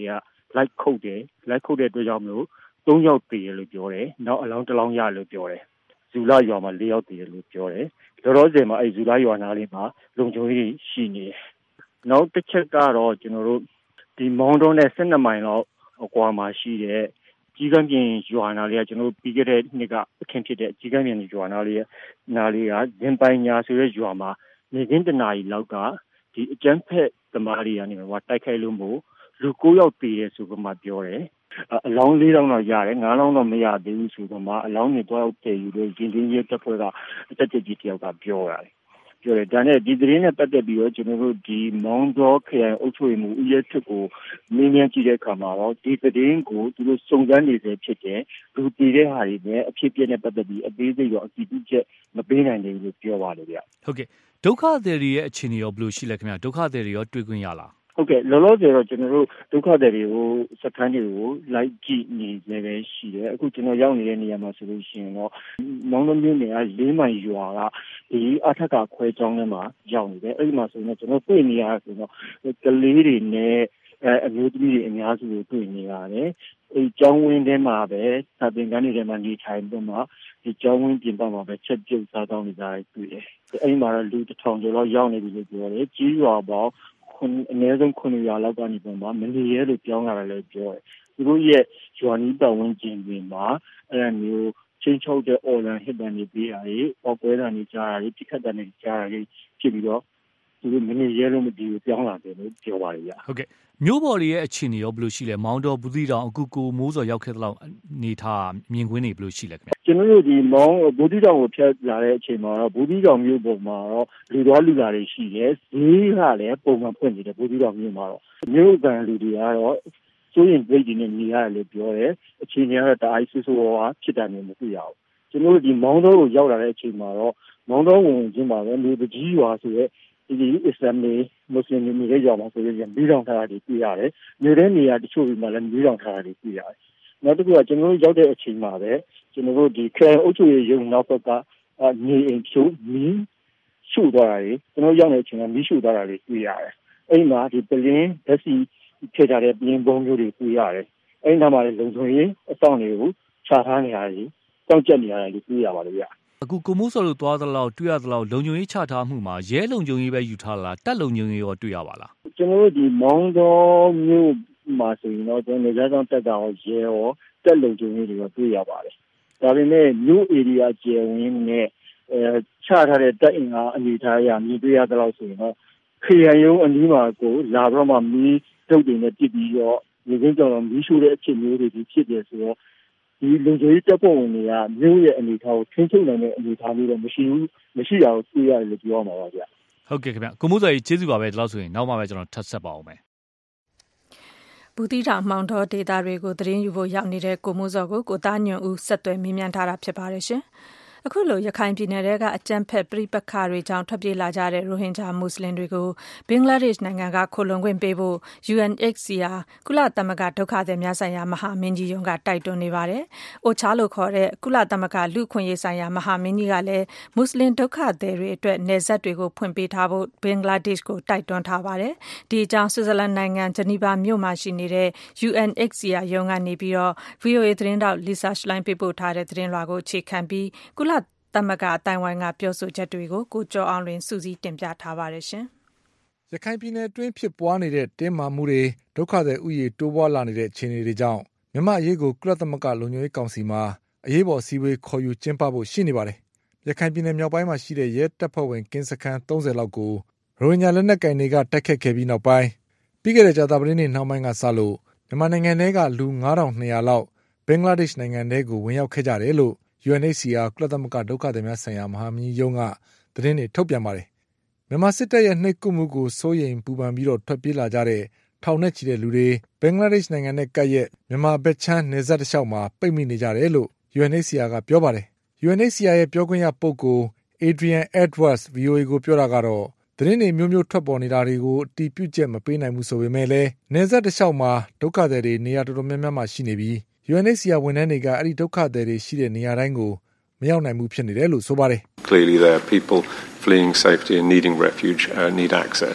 S4: လိုက်ခုတ်တဲ့အတွက်ကြောင့်မလို့3ယောက်တည်ရလို့ပြောတယ်နောက်အလောင်းတစ်လောင်းရလို့ပြောတယ်ဇူလာရွာမှာ4ယောက်တည်ရလို့ပြောတယ်လောလောဆယ်မှာအဲ့ဇူလာရွာနားလေးမှာလုံခြုံရေးရှိနေတယ်နောက်တစ်ချက်ကတော့ကျွန်တော်တို့ဒီမောင်းတုံးနဲ့12မိုင်လောက်အကွာမှာရှိတဲ့ကြီးကမ်းပြင်ရွာနာလေးကကျွန်တော်ပြီးခဲ့တဲ့နှစ်ကအခင်းဖြစ်တဲ့ကြီးကမ်းပြင်ရွာနာလေးကဇင်ပိုင်ညာဆိုတဲ့ရွာမှာနေကင်းတနာရီလောက်ကဒီအကျန်းဖက်သမားတွေကနေတိုက်ခိုက်လို့မို့လူ9ယောက်တည်တယ်ဆိုကမှပြောတယ်အလောင်း4လောင်းတော့ရတယ်5လောင်းတော့မရသေးဘူးဆိုတော့မှအလောင်းတွေတော့တည်ယူလို့ရင်းရင်းရဲတပ်ဖွဲ့ကအတက်တက်ကြီးတယောက်ကပြောတယ်ဒါနဲ့ဒီသတင်းနဲ့ပတ်သက်ပြီးတော့ကျွန်တော်တို့ဒီမောင်းတော်ခရိုင်အုပ်ချုပ်ရေးမှူးဦးရဲထွတ်ကိုမင်းမြန်ကြည့်တဲ့အခါမှာတော့ဒီသတင်းကိုသူတို့စုံစမ်းနေစေဖြစ်တယ်လူတည်တဲ့ဟာတွေနဲ့အဖြစ်ပြက်နဲ့ပတ်သက်ပြီးအသေးစိတ်ရောအကြည့်ချက်မပေးနိုင်သေးဘူးလို့ပြောပါတယ်ဗျ
S8: ဟုတ်ကဲ့ဒုက္ခသည်တွေရဲ့အခြေအနေရောဘယ်လိုရှိလဲခင်ဗျာဒုက္ခသည်တွေရောတွေ့ခွင့်ရလား
S4: ဟုတ်ကဲ့လောလောဆယ်တော့ကျွန်တော်တို့ဒုက္ခသည်တွေကိုစခန်းတွေကိုလိုက်ကြည့်နေလည်းပဲရှိတယ်အခုကျွန်တော်ရောက်နေတဲ့နေရာမှာဆိုလို့ရှိရင်တော့မောင်နှမမြို့နယ်က4မိုင်ရွာကဒီအထက်ကခွဲကျောင်းထဲမှာရောက်နေတယ်အဲ့ဒီမှာဆိုရင်ကျွန်တော်တွေ့နေရဆိုတော့ကလေးတွေနဲ့အမျိုးသမီးတွေအများစုကိုတွေ့နေရတယ်အဲ့ကျောင်းဝင်းထဲမှာပဲစာသင်ခန်းတွေထဲမှာနေထိုင်ပြီးမှဒီကျောင်းဝင်းပြင်ပမှာပဲချက်ပြုတ်စားတောင်းနေကြတယ်တွေ့တယ်အဲ့ဒီမှာတော့လူ1000ကျော်လောက်ရောက်နေပြီလို့ပြောတယ်ကြီးရွာပေါင်းအနည်းဆုံး9ရွာလောက်ကနေပုံမှာမနေရဲလို့ပြောင်းလာတယ်လို့ပြောတယ်သူတို့ရဲ့ရွာနီးပတ်ဝန်းကျင်တွေမှာအဲ့ဒါမျိုးချင်းချုပ်တဲ့ organ ဟစ်တန်တွေပေးတာတွေပေါက်ကွဲတာတွေကြားတာတွေပြစ်ခတ်တာတွေကြားတာတွေဖြစ်ပြီးတော့သူတို့မနေရဲလို့မဒီကိုပြောင်းလာတယ်လို့ပြောပါတယ်ဗျ
S8: ဟုတ်ကဲ့မြို့ပေါ်တွေရဲ့အခြေအနေရောဘယ်လိုရှိလဲမောင်းတော်ဘူးသီးတောင်အခုကိုမိုးစော်ရောက်ခဲ့တဲ့လောက်နေထားမြင်ကွင်းတွေဘယ်လိုရှိလဲခင်ဗျ
S4: ကျွန်တော်တို့ဒီမောင်းဘူးသီးတောင်ကိုဖြတ်လာတဲ့အချိန်မှာတော့ဘူးသီးတောင်မြို့ပေါ်မှာတော့လူသွားလူလာတွေရှိတယ်ဈေးကလည်းပုံမှန်ဖွင့်နေတယ်ဘူးသီးတောင်မြို့မှာတော့မြို့ကန်လူတွေကတော့စိုးရင်ပြည်တွေနဲ့နေရတယ်လို့ပြောတယ်အခြေအနေကတော့တအားဆူဆူဝါဖြစ်တာမျိုးမသိရဘူးကျွန်တော်တို့ဒီမောင်းတော်ကိုရောက်လာတဲ့အချိန်မှာတော့မောင်းတော်ဝင်ချင်းမှာပဲမြို့ကြီးရွာဆိုတဲ့ဒီအစ္စလာမ်မွတ်စလင်တွေရဲ့ရွာမှာဆိုရင်ပြီးတောင်ထားတာတွေတွေ့ရတယ်။နေတဲ့နေရာတချို့တွေမှာလည်းပြီးတောင်ထားတာတွေတွေ့ရတယ်။နောက်တစ်ခုကကျွန်တော်တို့ရောက်တဲ့အချိန်မှာပဲကျွန်တော်တို့ဒီခရိုင်အုပ်ချုပ်ရေးရုံးနောက်ဘက်ကနေအိမ်ဖြိုးမီးရှို့သွားတာတွေကျွန်တော်ရောက်တဲ့အချိန်မှာမီးရှို့သွားတာတွေတွေ့ရတယ်။အဲ့မှာဒီပလင်းဓာတ်ဆီထည့်ထားတဲ့ပလင်းပုံးမျိုးတွေတွေ့ရတယ်။အဲ့နားမှာလည်းလုံခြုံရေးအဆောင်တွေကိုချထားနေရတယ်။တောက်ကျက်နေရတယ်လို့တွေ့ရပါတယ်ဗျ။
S8: အခုကိုမိုးစော်တို့သွားသလောက်တွေ့ရသလောက်လုံခြုံရေးချထားမှုမှာရဲလုံခြုံရေးပဲယူထားလားတပ်လုံခြုံရေးရောတွေ့ရပါလား
S4: ကျွန်တော်တို့ဒီမောင်းတော်မြို့မှာဆိုရင်တော့ကျွန်တော်နေရာကြောင်းတက်တာရောရဲရောတပ်လုံခြုံရေးတွေရောတွေ့ရပါတယ်ဒါပေမဲ့မြို့ area ကျယ်ဝန်းနဲ့ချထားတဲ့တပ်အင်အားအနေထားအရမြင်တွေ့ရသလောက်ဆိုရင်တော့ခရိုင်ရုံးအနီးမှာကိုလာတော့မှမီးတုတ်တွေနဲ့ပြစ်ပြီးတော့ဒီကင်းကြောင်မီးရှို့တဲ့အဖြစ်မျိုးတွေဖြစ်တယ်ဆိုတော့ဒီလုံခြုံရေးတပ်ဖွဲ့ဝင်တွေကမြို့ရဲ့အနေအထားကိုထိန်းချုပ်နိုင်တဲ့အနေအထားမျိုးတော့မရှိတာကိုသိရတယ်လို့ပြောမှာပါဗျ
S8: ဟုတ်ကဲ့ခင်ဗျကိုမိုးစော်ကြီးကျေးဇူးပါပဲဒီလောက်ဆိုရင်နောက်မှပဲကျွန်တော်ထပ်ဆက်ပါအောင်မယ်
S2: ဘူးသီးတောင်မောင်တော်ဒေသတွေကိုသတင်းယူဖို့ရောက်နေတဲ့ကိုမိုးစော်ကိုကိုသားညွန့်ဦးဆက်သွယ်မေးမြန်းထားတာဖြစ်ပါတယ်ရှင်အခုလိုရခိုင်ပြည်နယ်ထဲကအကြမ်းဖက်ပြိပခါတွေကြောင့်ထွက်ပြေးလာကြတဲ့ရိုဟင်ဂျာမွတ်စလင်တွေကိုဘင်္ဂလားဒေ့ရှ်နိုင်ငံကခိုလုံခွင့်ပေးဖို့ UNHCR ကုလသမဂ္ဂဒုက္ခသည်များဆိုင်ရာမဟာမင်းကြီးရုံးကတိုက်တွန်းနေပါတယ်။ OCHA လို့ခေါ်တဲ့ကုလသမဂ္ဂလူ့အခွင့်အရေးဆိုင်ရာမဟာမင်းကြီးကလည်းမွတ်စလင်ဒုက္ခသည်တွေအတွက်နယ်စပ်တွေကိုဖွင့်ပေးထားဖို့ဘင်္ဂလားဒေ့ရှ်ကိုတိုက်တွန်းထားပါတယ်။ဒီအကြောင်းဆွစ်ဇာလန်နိုင်ငံဂျနီဗာမြို့မှာရှိနေတဲ့ UNHCR ရုံးကနေပြီးတော့ VOA သတင်းတောက် Lisa Schlein ပေးပို့ထားတဲ့သတင်းလွှာကိုအခြေခံပြီးကုလသမဂ္ဂအတိုင်းဝိုင်းကပြောဆိုချက်တွေကိုကိုကျော်အောင်လွင်စုစည်းတင်ပြထားပါတယ်ရှင်
S9: ။ရခိုင်ပြည်နယ်အတွင်းဖြစ်ပွားနေတဲ့တင်းမာမှုတွေဒုက္ခသည်ဥယျာဉ်တိုးပွားလာနေတဲ့အခြေအနေတွေကြောင့်မြန်မာအရေးကိုကုလသမဂ္ဂလုံခြုံရေးကောင်စီမှာအရေးပေါ်စည်းဝေးခေါ်ယူကျင်းပဖို့ရှိနေပါတယ်။ရခိုင်ပြည်နယ်မြောက်ပိုင်းမှာရှိတဲ့ရဲတပ်ဖွဲ့ဝင်ကင်းစခန်း30လောက်ကိုရိုဟင်ဂျာလက်နက်ကိုင်တွေကတိုက်ခတ်ခဲ့ပြီးနောက်ပိုင်းပြီးခဲ့တဲ့ကြာသပတေးနေ့နှောင်းပိုင်းကစလို့မြန်မာနိုင်ငံထဲကလူ9200လောက်ဘင်္ဂလားဒေ့ရှ်နိုင်ငံထဲကိုဝင်ရောက်ခဲ့ကြတယ်လို့UNHCR ကုလသမဂ္ဂဒုက္ခသည်များဆိုင်ရာမဟာမင်းကြီးရုံးကသတင်းတွေထုတ်ပြန်ပါတယ်။မြန်မာစစ်တပ်ရဲ့နှိပ်ကွပ်မှုကိုစိုးရိမ်ပူပန်ပြီးတော့ထွက်ပြေးလာကြတဲ့ထောင်နဲ့ချီတဲ့လူတွေဘင်္ဂလားဒေ့ရှ်နိုင်ငံနဲ့ကပ်ရက်မြန်မာဘက်ခြမ်းနယ်စပ်တစ်လျှောက်မှာပိတ်မိနေကြတယ်လို့ UNHCR ကပြောပါတယ်။ UNHCR ရဲ့ပြောခွင့်ရပုဂ္ဂိုလ် Adrian Edwards VOA ကိုပြောတာကတော့သတင်းတွေမျိုးမျိုးထွက်ပေါ်နေတာတွေကိုအတည်ပြုချက်မပေးနိုင်ဘူးဆိုပေမဲ့လည်းနယ်စပ်တစ်လျှောက်မှာဒုက္ခသည်တွေနေရာတော်တော်များများမှာရှိနေပြီးUNHCR ဝန်ထမ်းတွေကအဲ့ဒီဒုက္ခသည်တွေရှိတဲ့နေရာတိုင်းကိုမရောက်နိုင်ဘူးဖြစ်နေတယ်လို့ဆိုပါတယ်
S10: Clearly there are people fleeing safety and needing refuge need access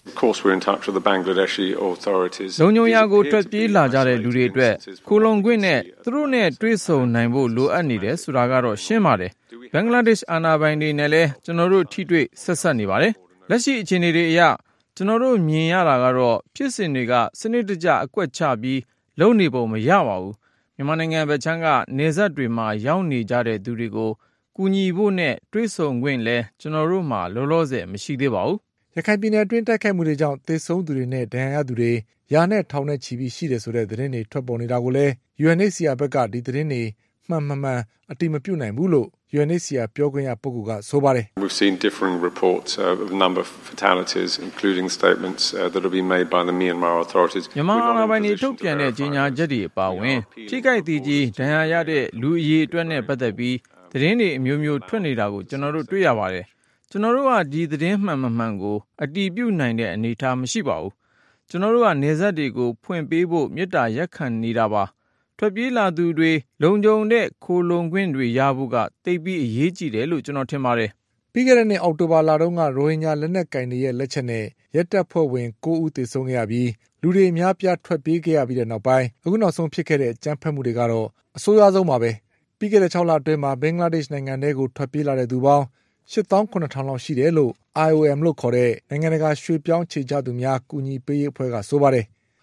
S10: လုံခြုံရာကိုထွက်ပြေးလာကြတဲ့လူတွေအတွက်ခိုလုံခွင့်နဲ့သူတို့နဲ့တွေ့ဆုံနိုင်ဖို့လိုအပ်နေတယ်ဆိုတာကတော့ရှင်းပါတယ်ဘင်္ဂလားဒေ့ရှ်အာဏာပိုင်တွေနဲ့လည်းကျွန်တော်တို့ထိတွေ့ဆက်ဆက်နေပါတယ်လက်ရှိအခြေအနေတွေအရကျွန်တော်တို့မြင်ရတာကတော့ဖြစ်စဉ်တွေကစနစ်တကျအကွက်ချပြီးလုံနေပုံမရပါဘူးမြန်မာနိုင်ငံဗချမ်းကနေဆက်တွေမှာရောက်နေကြတဲ့သူတွေကိုကူညီဖို့နဲ့တွေ့ဆုံခွင့်လည်းကျွန်တော်တို့မှာလောလောဆယ်မရှိသေးပါဘူး
S9: ရခိုင်ပြည်နယ်အတွင်းတိုက်ခိုက်မှုတွေကြောင့်သေဆုံးသူတွေနဲ့ဒဏ်ရာရသူတွေရာနဲ့ထောင်နဲ့ချီပြီးရှိတယ်ဆိုတဲ့သတင်းတွေထွက်ပေါ်နေတာကိုလည်း UNHCR ဘက်ကဒီသတင်းတွေမှန်အတိမပြုနိုင်ဘူးလို့ UNHCR ပြောခွင့်ရပုဂ္ဂိုလ်ကဆိုပါတယ်
S11: We've seen differing reports of a number of fatalities including statements that have been made by the Myanmar authorities
S10: မြန်မာအာဏာပိုင်တွေထုတ်ပြန်တဲ့ကြေညာချက်တွေအပါအဝင်ထိခိုက်သေးကြီးဒဏ်ရာရတဲ့လူအရေးအတွက်နဲ့ပတ်သက်ပြီးသတင်းတွေအမျိုးမျိုးထွက်နေတာကိုကျွန်တော်တို့တွေ့ရပါတယ်ကျွန်တော်တို့ကဒီသတင်းမှန်မှန်ကိုအတည်ပြုနိုင်တဲ့အနေအထားမရှိပါဘူးကျွန်တော်တို့ကနေဆက်တွေကိုဖွင့်ပေးဖို့မြစ်တာရက်ခံနေတာပါထွက်ပြေးလာသူတွေလုံခြုံတဲ့ခိုလုံခွင့်တွေရဖို့ကတိတ်ပြီးအရေးကြီးတယ်လို့ကျွန်တော်ထင်ပါတယ်
S9: ပြီးခဲ့တဲ့နှစ်အောက်တိုဘာလတုန်းကရိုဟင်ဂျာလက်နက်ကင်တွေရဲ့လက်ချက်နဲ့ရဲတပ်ဖွဲ့ဝင်9ဦးသေဆုံးခဲ့ရပြီးလူတွေအများပြားထွက်ပြေးခဲ့ရပြီးတဲ့နောက်ပိုင်းအခုနောက်ဆုံးဖြစ်ခဲ့တဲ့အကြမ်းဖက်မှုတွေကတော့အဆိုးရွားဆုံးပါပဲပြီးခဲ့တဲ့6လအတွင်းမှာဘင်္ဂလားဒေ့ရှ်နိုင်ငံထဲကိုထွက်ပြေးလာတဲ့သူပေါင်း 8,900 လောက်ရှိတယ်လို့ IOM လို့ခေါ်တဲ့နိုင်ငံတကာရွှေ့ပြောင်းခြေချသူများကူညီပေးရေးအဖွဲ့ကဆိုပါတယ်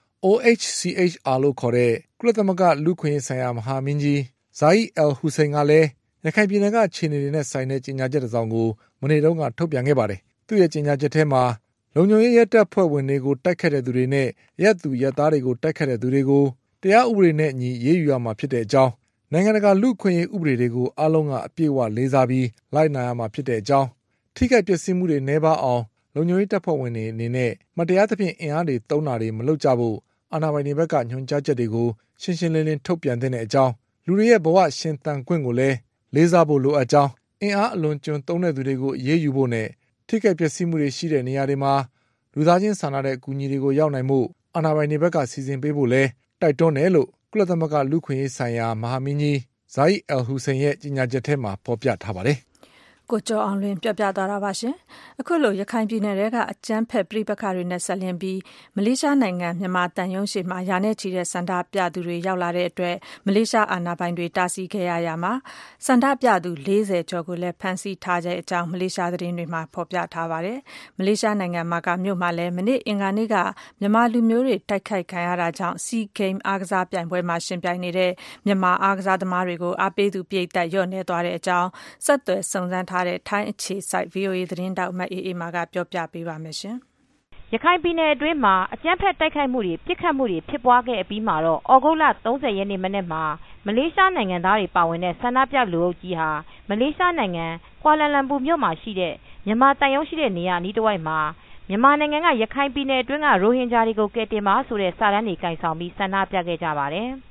S9: OHCHR လို့ခေါ်တဲ့ကုလသမဂ္ဂလူ့ခွင့်ရေးဆိုင်ရာမဟာမင်းကြီးဇာအီအယ်ဟူစိန်ကလည်းရခိုင်ပြည်နယ်ကခြေနေတွေနဲ့ဆိုင်တဲ့ကြေညာချက်တစ်စောင်ကိုမနေ့တုန်းကထုတ်ပြန်ခဲ့ပါတယ်သူ့ရဲ့ကြေညာချက်ထဲမှာလုံခြုံရေးရဲတပ်ဖွဲ့ဝင်တွေကိုတိုက်ခတ်တဲ့သူတွေနဲ့ရက်သူရက်သားတွေကိုတိုက်ခတ်တဲ့သူတွေကိုတရားဥပဒေနဲ့အညီရေးယူရမှာဖြစ်တဲ့အကြောင်းနိုင်ငံတကာလူ့ခွင့်ရေးဥပဒေတွေကိုအားလုံးကအပြည့်အဝလေးစားပြီးလိုက်နာရမှာဖြစ်တဲ့အကြောင်းထိခိုက်ပျက်စီးမှုတွေနှဲပါအောင်လုံခြုံရေးတပ်ဖွဲ့ဝင်တွေအနေနဲ့မတရားသဖြင့်အင်အားတွေသုံးတာတွေမလုပ်ကြဖို့အာဏာပိုင်တွေဘက်ကညွှန်ကြားချက်တွေကိုရှင်းရှင်းလင်းလင်းထုတ်ပြန်တဲ့အကြောင်းလူတွေရဲ့ဘဝရှင်သန်ခွင့်ကိုလည်းလေးစားဖို့လိုအပ်ကြောင်းအင်အားအလွန်ကျွံသုံးတဲ့သူတွေကိုအရေးယူဖို့နဲ့ထိခိုက်ပျက်စီးမှုတွေရှိတဲ့နေရာတွေမှာလူသားချင်းစာနာတဲ့အကူအညီတွေကိုရောက်နိုင်မှုအာဏာပိုင်တွေဘက်ကစီစဉ်ပေးဖို့လည်းတိုက်တွန်းတယ်လို့ကုလသမဂ္ဂလူ့ခွင့်ရေးဆိုင်ရာမဟာမင်းကြီးဇာအီအယ်ဟူစိန်ရဲ့ကြေညာချက်ထဲမှာဖော်ပြထားပါတယ်
S2: ကိုကျော်အောင်လွင်ပြပြသွားတာပါရှင်အခုလိုရခိုင်ပြည်နယ်ကအကြမ်းဖက်ပြည်ပခါတွေနဲ့ဆက်လင်းပြီးမလေးရှားနိုင်ငံမြန်မာတန်ယုံရှိမှာယာနဲ့ချီတဲ့စန္ဒပြသူတွေရောက်လာတဲ့အတွက်မလေးရှားအာဏာပိုင်တွေတားဆီးခဲ့ရမှာစန္ဒပြသူ40ကျော်ကိုလည်းဖမ်းဆီးထားတဲ့အကြောင်းမလေးရှားသတင်းတွေမှာဖော်ပြထားပါတယ်မလေးရှားနိုင်ငံမာကာမြို့မှာလည်းမနေ့အင်္ဂါနေ့ကမြန်မာလူမျိုးတွေတိုက်ခိုက်ခံရတာကြောင့် Sea Game အားကစားပြိုင်ပွဲမှာရှင်ပြိုင်နေတဲ့မြန်မာအားကစားသမားတွေကိုအားပေးသူပြိတ်သက်လျော့နေသွားတဲ့အကြောင်းဆက်သွယ်စုံစမ်းထားတဲ့ထိုင်းအခြေစိုက် VOA သတင်းတောက်မအေးအေးမာကပြောပြပေးပါမယ်ရှင်
S6: ။ရခိုင်ပြည်နယ်အတွင်းမှာအကြမ်းဖက်တိုက်ခိုက်မှုတွေပစ်ခတ်မှုတွေဖြစ်ပွားခဲ့အပြီးမှာတော့ဩဂုတ်လ30ရက်နေ့မနေ့မှာမလေးရှားနိုင်ငံသားတွေပါဝင်တဲ့ဆန္ဒပြလူအုပ်ကြီးဟာမလေးရှားနိုင်ငံကွာလာလမ်ပူမြို့မှာရှိတဲ့မြန်မာတန်ယုံရှိတဲ့နေရာအနီးတစ်ဝိုက်မှာမြန်မာနိုင်ငံကရခိုင်ပြည်နယ်အတွင်းကရိုဟင်ဂျာတွေကိုကယ်တင်ပါဆိုတဲ့စာတမ်းတွေကင်ဆောင်ပြီးဆန္ဒပြခဲ့ကြပါတယ်။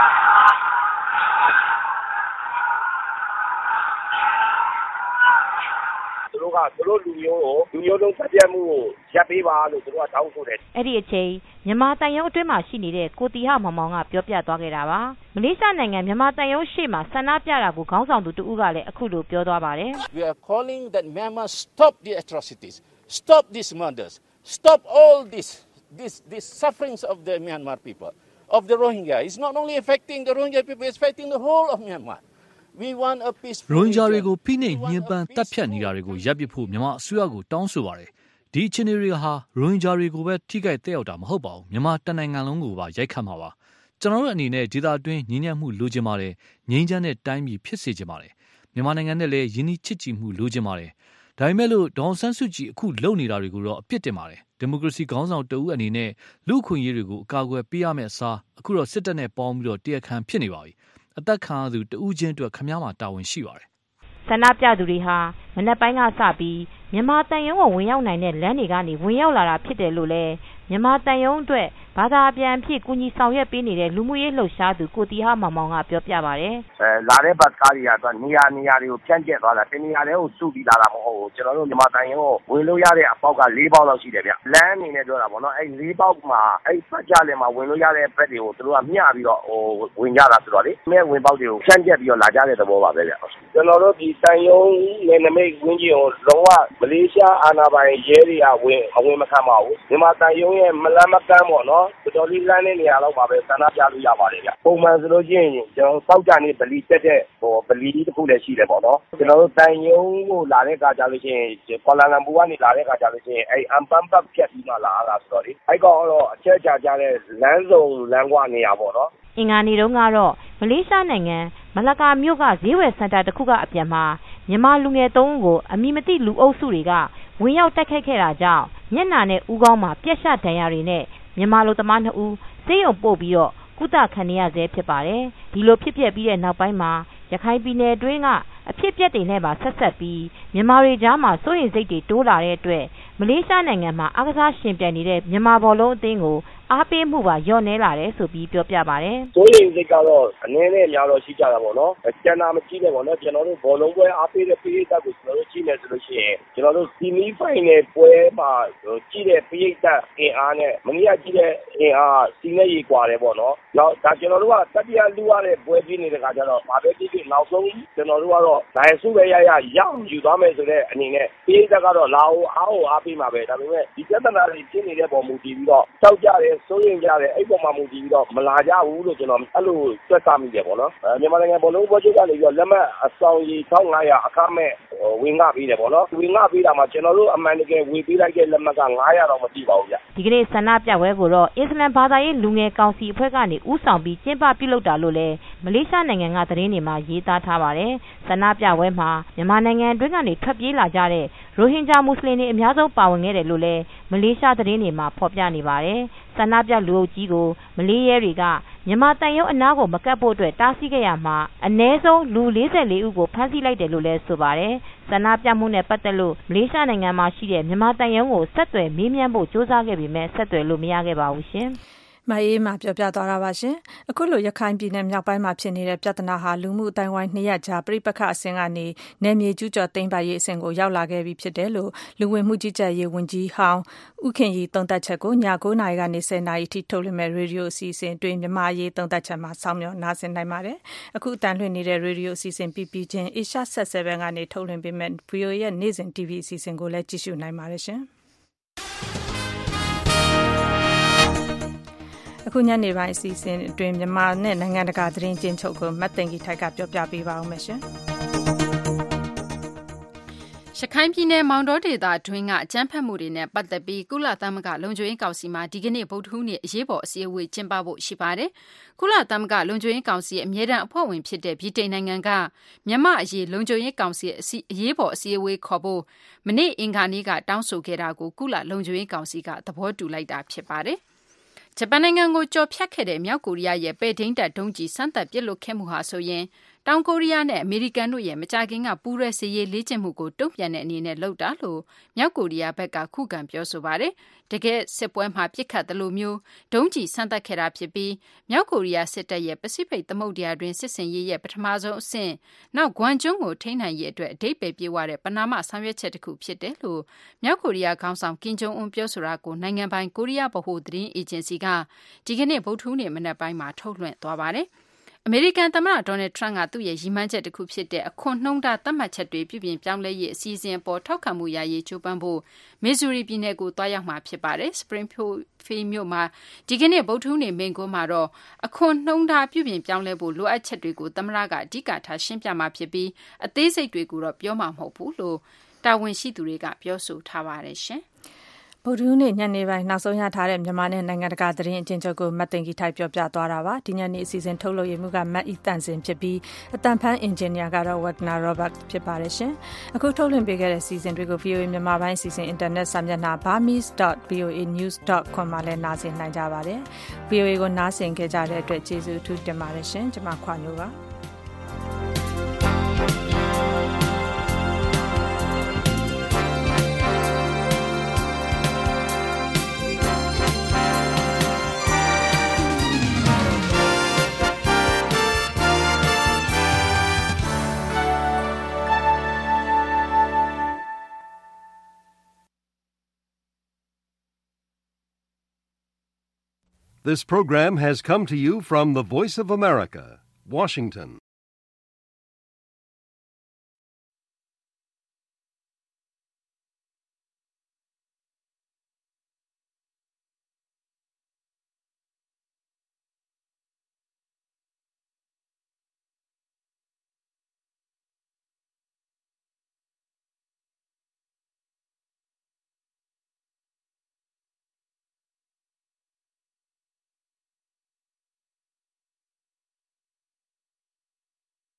S12: သူတို့လူမျိုးလုံးဆက်ပြတ်မှုကိုရပ်ပေးပါလို့သူတို့ကတောင်းဆိုတယ်
S6: ။အဲ့ဒီအချိန်မြန်မာတန်ယုံအတွင်းမှာရှိနေတဲ့ကိုတီဟမောင်မောင်ကပြောပြသွားခဲ့တာပါ။မလေးရှားနိုင်ငံမြန်မာတန်ယုံရှေ့မှာဆန္ဒပြတာကိုခေါင်းဆောင်သူတဦးကလည်းအခုလိုပြောသွားပါတယ်။
S13: We are calling that Myanmar stop the atrocities, stop these murders, stop all this sufferings of the Myanmar people, of the Rohingya. It's not only affecting the Rohingya people, it's affecting the whole of Myanmar.We want a peaceful
S8: ရိုဟင်ဂျာတွေကိုဖိနှိပ်ညှဉ်းပန်းတပ်ဖြတ်နေတာတွေကိုရပ်ပစ်ဖို့မြန်မာအစိုးရကိုတောင်းဆိုပါတယ်။ဒီအခြေအနေတွေဟာရိုဟင်ဂျာတွေကိုပဲထိခိုက်သက်ရောက်တာမဟုတ်ပါဘူး။မြန်မာတနိုင်ငံလုံးကိုပါရိုက်ခတ်မှာပါ။ကျွန်တော်တို့အနေနဲ့ဒေသအတွင်းငြိမ်းချမ်းမှုလိုချင်ပါတယ်။ငြိမ်းချမ်းတဲ့တိုင်းပြည်ဖြစ်စေချင်ပါတယ်။မြန်မာနိုင်ငံနဲ့လည်းယဉ်ကျေးချစ်ကြည်မှုလိုချင်ပါတယ်။ဒါပေမဲ့လို့ဒေါအောင်ဆန်းစုကြည်အခုလုပ်နေတာတွေကိုတော့အပြစ်တင်ပါတယ်။ဒီမိုကရေစီခေါင်းဆောင်တဦးအနေနဲ့လူ့အခွင့်အရေးတွေကိုအကာအကွယ်ပေးရမယ့်အစားအခုတော့စစ်တပ်နဲ့ပေါင်းပြီးတော့တရားခံဖြစ်နေပါပြီ။အသက်ခံရသူတဦးချင်းအတွက်ခမည်းမှာတာဝန်ရှိပါတယ်
S6: ။ဆန္ဒပြသူတွေဟာမနက်ပိုင်းကစပြီးမြန်မာတန်ယုံကိုဝင်ရောက်နိုင်တဲ့လမ်းတွေကနေဝင်ရောက်လာတာဖြစ်တယ်လို့လည်းမြန်မာတန်ယုံအတွက်ဘာသာပြန်ဖြစ်ကူညီဆောင်ရွက်ပေးနေတဲ့လူမှုရေးလှုပ်ရှားသူကိုတီဟာမောင်မောင်ကပြောပြပါတယ်
S12: လာတဲ့ဘတ်ကားတွေကတော့နေရာတွေကိုဖြန့်ကျက်သွားတာတနေရာတွေကိုစုပြီးလာတာမဟုတ်ဘူးကျွန်တော်တို့မြန်မာတိုင်းကိုဝင်လို့ရတဲ့အပေါက်က4ပေါက်လောက်ရှိတယ်ဗျလမ်းအနေနဲ့ပြောတာပေါ့နော်အဲ့4ပေါက်မှာအဲ့ပတ်ကြလည်းမှာဝင်လို့ရတဲ့ဘက်တွေကိုသူတို့ကမျှပြီးတော့ဝင်ကြတာဆိုတော့လေမဲ့ဝင်ပေါက်တွေကိုဖြန့်ကျက်ပြီးတော့လာကြတဲ့သဘောပါပဲဗျကျွန်တော်တို့ဒီတိုင်ယုံနယ်နိမိတ်ဝင်းကြီးကိုလုံးဝမလေးရှားအာဏာပိုင်ရဲတွေကဝင်မခံပါဘူးမြန်မာတိုင်ယုံရဲ့မလန်းမကန်းပေါ့နော်တော်လေးလမ်းတဲ့နေရာတော့ပါပဲဆန္ဒပြလို့ရပါတယ်ဗျပုံမှန်ဆိုလို့ချင်းကျွန်တော်စောက်ကြနေဗလီတက်တဲ့ဗလီတစ်ခုလည်းရှိတယ်ပေါ့နော်ကျွန်တော်တို့တိုင်ယုံကိုလာတဲ့အခါကျလို့ချင်းကွာလာလမ်ပူကနေလာတဲ့အခါကျလို့ချင်းအဲ့အမ်ပန်ပတ်ဖြတ်ပြီးမှလာတာဆိုတော့လေအဲ့ကတော့အချက်ချာကြတဲ့လမ်းစုံလမ်းကွာနေရာပေါ့နော်
S6: အင်္ဂါနေ့တုန်းကတော့မလေးရှားနိုင်ငံမလကာမြို့ကဈေးဝယ်စင်တာတစ်ခုကအပြန်မှာမြန်မာလူငယ်3ဦးကိုအမည်မသိလူအုပ်စုတွေကဝင်ရောက်တိုက်ခိုက်ခဲ့တာကြောင့်မျက်နှာနဲ့ဦးခေါင်းမှာပြက်ရှဒဏ်ရာတွေနဲ့မြန်မာလူသမား2ဦးဆေးရုံပို့ပြီးတော့ကုသခံနေရဆဲဖြစ်ပါတယ်ဒီလိုဖြစ်ပျက်ပြီးတဲ့နောက်ပိုင်းမှာရခိုင်ပြည်နယ်အတွင်းကအဖြစ်ပြက်တွေနဲ့ပါဆက်ဆက်ပြီးမြန်မာတွေကြားမှာစိုးရိမ်စိတ်တွေတိုးလာတဲ့အတွက်မလေးရှားနိုင်ငံမှာအားကစားရှင်ပြိုင်နေတဲ့မြန်မာဘောလုံးအသင်းကိုအားပေးမှုပါလျော့နေလာတယ်ဆိုပြီးပြောပြပါတယ်
S12: စိုးရိမ်စိတ်ကတော့အနည်းနဲ့များတော့ရှိကြတာပေါ့နော်ကျန်တာမကြည့်နဲ့ပေါ့နော်ကျွန်တော်တို့ဘောလုံးပွဲအားပေးတဲ့ပိရိသတ်ကိုကျွန်တော်တို့ကြည့်နေဆိုလို့ရှိရင်ကျွန်တော်တို့စီမီဖိုင်နယ်ပွဲမှာကြည့်တဲ့ပိရိသတ်အင်အားနဲ့မနေ့ကကြည့်တဲ့အင်အားစီးနေရီกว่าတယ်ပေါ့နော်နောက်ဒါကျွန်တော်တို့ကတတိယလူရတဲ့ပွဲကြည့်နေတဲ့ခါကျတော့ဘာပဲကြည့်ကြည့်နောက်ဆုံးကျွန်တော်တို့ကတော့နိုင်စုပဲရရောက်ယူသွားမယ်ဆိုတဲ့အနေနဲ့ပိရိသတ်ကတော့လာအောင်အားပေးမှာပဲဒါပေမဲ့ဒီပြဿနာတွေဖြစ်နေတဲ့ပုံမူတည်ပြီးတော့တောက်ကြတယ်စိုးရိမ်ကြတယ်အဲ့ပေါ်မှာမူတည်ပြီးတော့မလာကြဘူးလို့ကျွန်တော်အဲ့လိုတွက်ဆမိတယ်ပေါ့နော်မြန်မာနိုင်ငံဘောလုံးပွဲချုပ်ကနေပြီးတော့လက်မှတ်အဆောင်ကြီး1500အခမဲ့ဝင်ငှပေးတယ်ပေါ့နော်ဝင်ငှပေးတာမှာကျွန်တော်တို့အမှန်တကယ်ဝေပေးလိုက်တဲ့လက်မှတ်က900တော့မသိပါဘူးဗျ
S6: ဒီကနေ့ဆန္ဒပြပွဲကိုတော့အစ္စလမ်ဘာသာရေးလူငယ်ကောင်စီအဖွဲ့ကနေဦးဆောင်ပြီးကျင်းပပြုလုပ်တာလို့လည်းမလေးရှားနိုင်ငံကသတင်းတွေမှာရေးသားထားပါတယ်ဆန္ဒပြပွဲမှာမြန်မာနိုင်ငံအတွင်းကနေထွက်ပြေးလာကြတဲ့ရိုဟင်ဂျာမွတ်စလင်တွေအများဆုံးပါဝင်ခဲ့တယ်လို့လည်းမလေးရှားသတင်းတွေမှာဖော်ပြနေပါတယ်ဆန္ဒပြလူအုပ်ကြီးကိုမလေးရဲတွေကမြန်မာတန်ရုံအနားကိုမကပ်ဖို့အတွက်တားဆီးခဲ့ရမှာအနည်းဆုံးလူ44ဦးကိုဖမ်းဆီးလိုက်တယ်လို့လည်းဆိုပါတယ်ဆန္ဒပြမှုနဲ့ပတ်သက်လို့မလေးရှားနိုင်ငံမှာရှိတဲ့မြန်မာတန်ရုံကိုဆက်သွယ်မေးမြန်းဖို့ကြိုးစားခဲ့ပေမဲ့ဆက်သွယ်လို့မရခဲ့ပါဘူးရှင်
S2: မအေးမှာပြောပြသွားတာပါရှင်အခုလိုရခိုင်ပြည်နယ်မြောက်ပိုင်းမှာဖြစ်နေတဲ့ပြဿနာဟာလူမှုအတိုင်းဝိုင်း2ရက်ကြာပြိပခအဆင့်ကနေနယ်မြေကျူးကျော်သိမ်းပိုက်ရေးအဆင့်ကိုရောက်လာခဲ့ပြီဖြစ်တယ်လို့လူဝင်မှုကြီးကြပ်ရေးဝန်ကြီးဟောင်းဦးခင်ရီသုံးသပ်ချက်ကိုည9:00 နာရီကနေ10:00 နာရီထိထုတ်လွှင့်မဲ့ရေဒီယိုအစီအစဉ်တွင်မြန်မာရေးသုံးသပ်ချက်မှာစောင့်မျှော်နားဆင်နိုင်ပါတယ်အခုအတန်လွှင့်နေတဲ့ရေဒီယိုအစီအစဉ်ပြီးချင်း Asia Set 7ကနေထုတ်လွှင့်ပေးမဲ့ VOA ရဲ့နေ့စဉ် TV အစီအစဉ်ကိုလည်းကြည့်ရှုနိုင်ပါတယ်ရှင်အခုညနေပိုင်းအစီအစဉ်အတွင်းမြန်မာနဲ့နိုင်ငံတကာသတင်းကျဉ်းချုပ်ကိုမတ်သိင်ကြီးထိုက်ကပြောပြပေးပါဦးမယ်ရှင်
S3: ရခိုင်ပြည်နယ်မောင်တောဒေသအတွင်းကအကြမ်းဖက်မှုတွေနဲ့ပတ်သက်ပြီးကုလသမဂ္ဂလုံခြုံရေးကောင်စီမှာဒီကနေ့ဗုဒ္ဓဟူးနေ့အရေးပေါ်အစည်းအဝေးကျင်းပဖို့ရှိပါတယ်။ကုလသမဂ္ဂလုံခြုံရေးကောင်စီအမြဲတမ်းအဖွဲ့ဝင်ဖြစ်တဲ့ဗြိတိန်နိုင်ငံကမြန်မာအရေးလုံခြုံရေးကောင်စီအရေးပေါ်အစည်းအဝေးခေါ်ဖို့မနေ့အင်္ဂါနေ့ကတောင်းဆိုခဲ့တာကိုကုလလုံခြုံရေးကောင်စီကသဘောတူလိုက်တာဖြစ်ပါတယ်။ဂျပန်နိုင်ငံကိုကြော်ဖြတ်ခဲ့တဲ့မြောက်ကိုရီးယားရဲ့ပဲ့ထိန်းတပ်ဒုံးကျည်စမ်းသပ်ပစ်လွှတ်ခဲ့မှုဟာဆိုရင်တောင်ကိုရီးယားနဲ့အမေရိကန်တို့ရဲ့မကြာခင်ကပူးရဲစစ်ရေးလေ့ကျင့်မှုကိုတုံ့ပြန်တဲ့အနေနဲ့လုပ်တာလို့မြောက်ကိုရီးယားဘက်ကခုခံပြောဆိုပါတယ်။တကယ်စစ်ပွဲမှာပြစ်ခတ်သလိုမျိုးဒုံးကျည်စမ်းသပ်ခဲ့တာဖြစ်ပြီးမြောက်ကိုရီးယားစစ်တပ်ရဲ့ပစိဖိတ်သမုဒ္ဒရာတွင်စစ်ဆင်ရေးရဲ့ပထမဆုံးအဆင့်နောက်ဂွမ်ကျွန်းကိုထိန်းနိုင်ရေးအတွက်အဓိပ္ပာယ်ပြေဝတဲ့ပနာမဆောင်ရွက်ချက်တစ်ခုဖြစ်တယ်လို့မြောက်ကိုရီးယားခေါင်းဆောင်ကင်ဂျုံအွန်ပြောဆိုတာကိုနိုင်ငံပိုင်ကိုရီးယားဗဟိုသတင်းအေဂျင်စီကဒီကနေ့ဗုဒ္ဓဟူးနေ့မနက်ပိုင်းမှာထုတ်လွှင့်သွားပါတယ်။အမေရိကန်သမ္မတဒေါ်နယ်ထရန့်ကသူ့ရဲ့ရည်မှန်းချက်တစ်ခုဖြစ်တဲ့အခွန်နှုန်းထားသတ်မှတ်ချက်တွေပြုပြင်ပြောင်းလဲရေးအစီအစဉ်အပေါ်ထောက်ခံမှုရရေးကြိုးပမ်းဖို့မစ်ဇူရီပြည်နယ်ကိုသွားရောက်မှာဖြစ်ပါတယ်။ Springfield မြို့မှာဒီကနေ့ဗုဒ္ဓဟူးနေ့မိန့်ခွန်းမှာတော့အခွန်နှုန်းထားပြုပြင်ပြောင်းလဲဖို့လိုအပ်ချက်တွေကိုသမ္မတကအဓိကထားရှင်းပြမှာဖြစ်ပြီးအသေးစိတ်တွေကိုတော့ပြောမှာမဟုတ်ဘူးလို့တာဝန်ရှိသူတွေကပြောဆိုထားပါတယ်ရှင်။
S2: ဗုဒ္ဓဟူးနေ့ညနေပိုင်းနောက်ဆုံးရထားတဲ့မြန်မာနဲ့နိုင်ငံတကာသတင်းအကျဉ်းချုပ်ကိုမတ်သိင်ကြီးထိုက်ပြောပြသွားတာပါဒီညနေအစီအစဉ်ထုတ်လုပ်ရမှုကမတ်ဤတန့်စင်ဖြစ်ပြီးအတန်ဖန်အင်ဂျင်နီယာကတော့ဝက်နာရောဘတ်ဖြစ်ပါတယ်ရှင်အခုထုတ်လွှင့်ပေးခဲ့တဲ့စီစဉ်တွေကို VOA မြန်မာပိုင်းစီစဉ်အင်တာနက်စာမျက်နှာ burmese.voanews.com မှာလည်းနားဆင်နိုင်ကြပါတယ် VOA ကိုနားဆင်ခဲ့ကြတဲ့အတွက်ကျေးဇူးအထူးတင်ပါတယ်ရှင်ကျွန်မခွာညိုပါ
S1: This program has come to you from the Voice of America, Washington.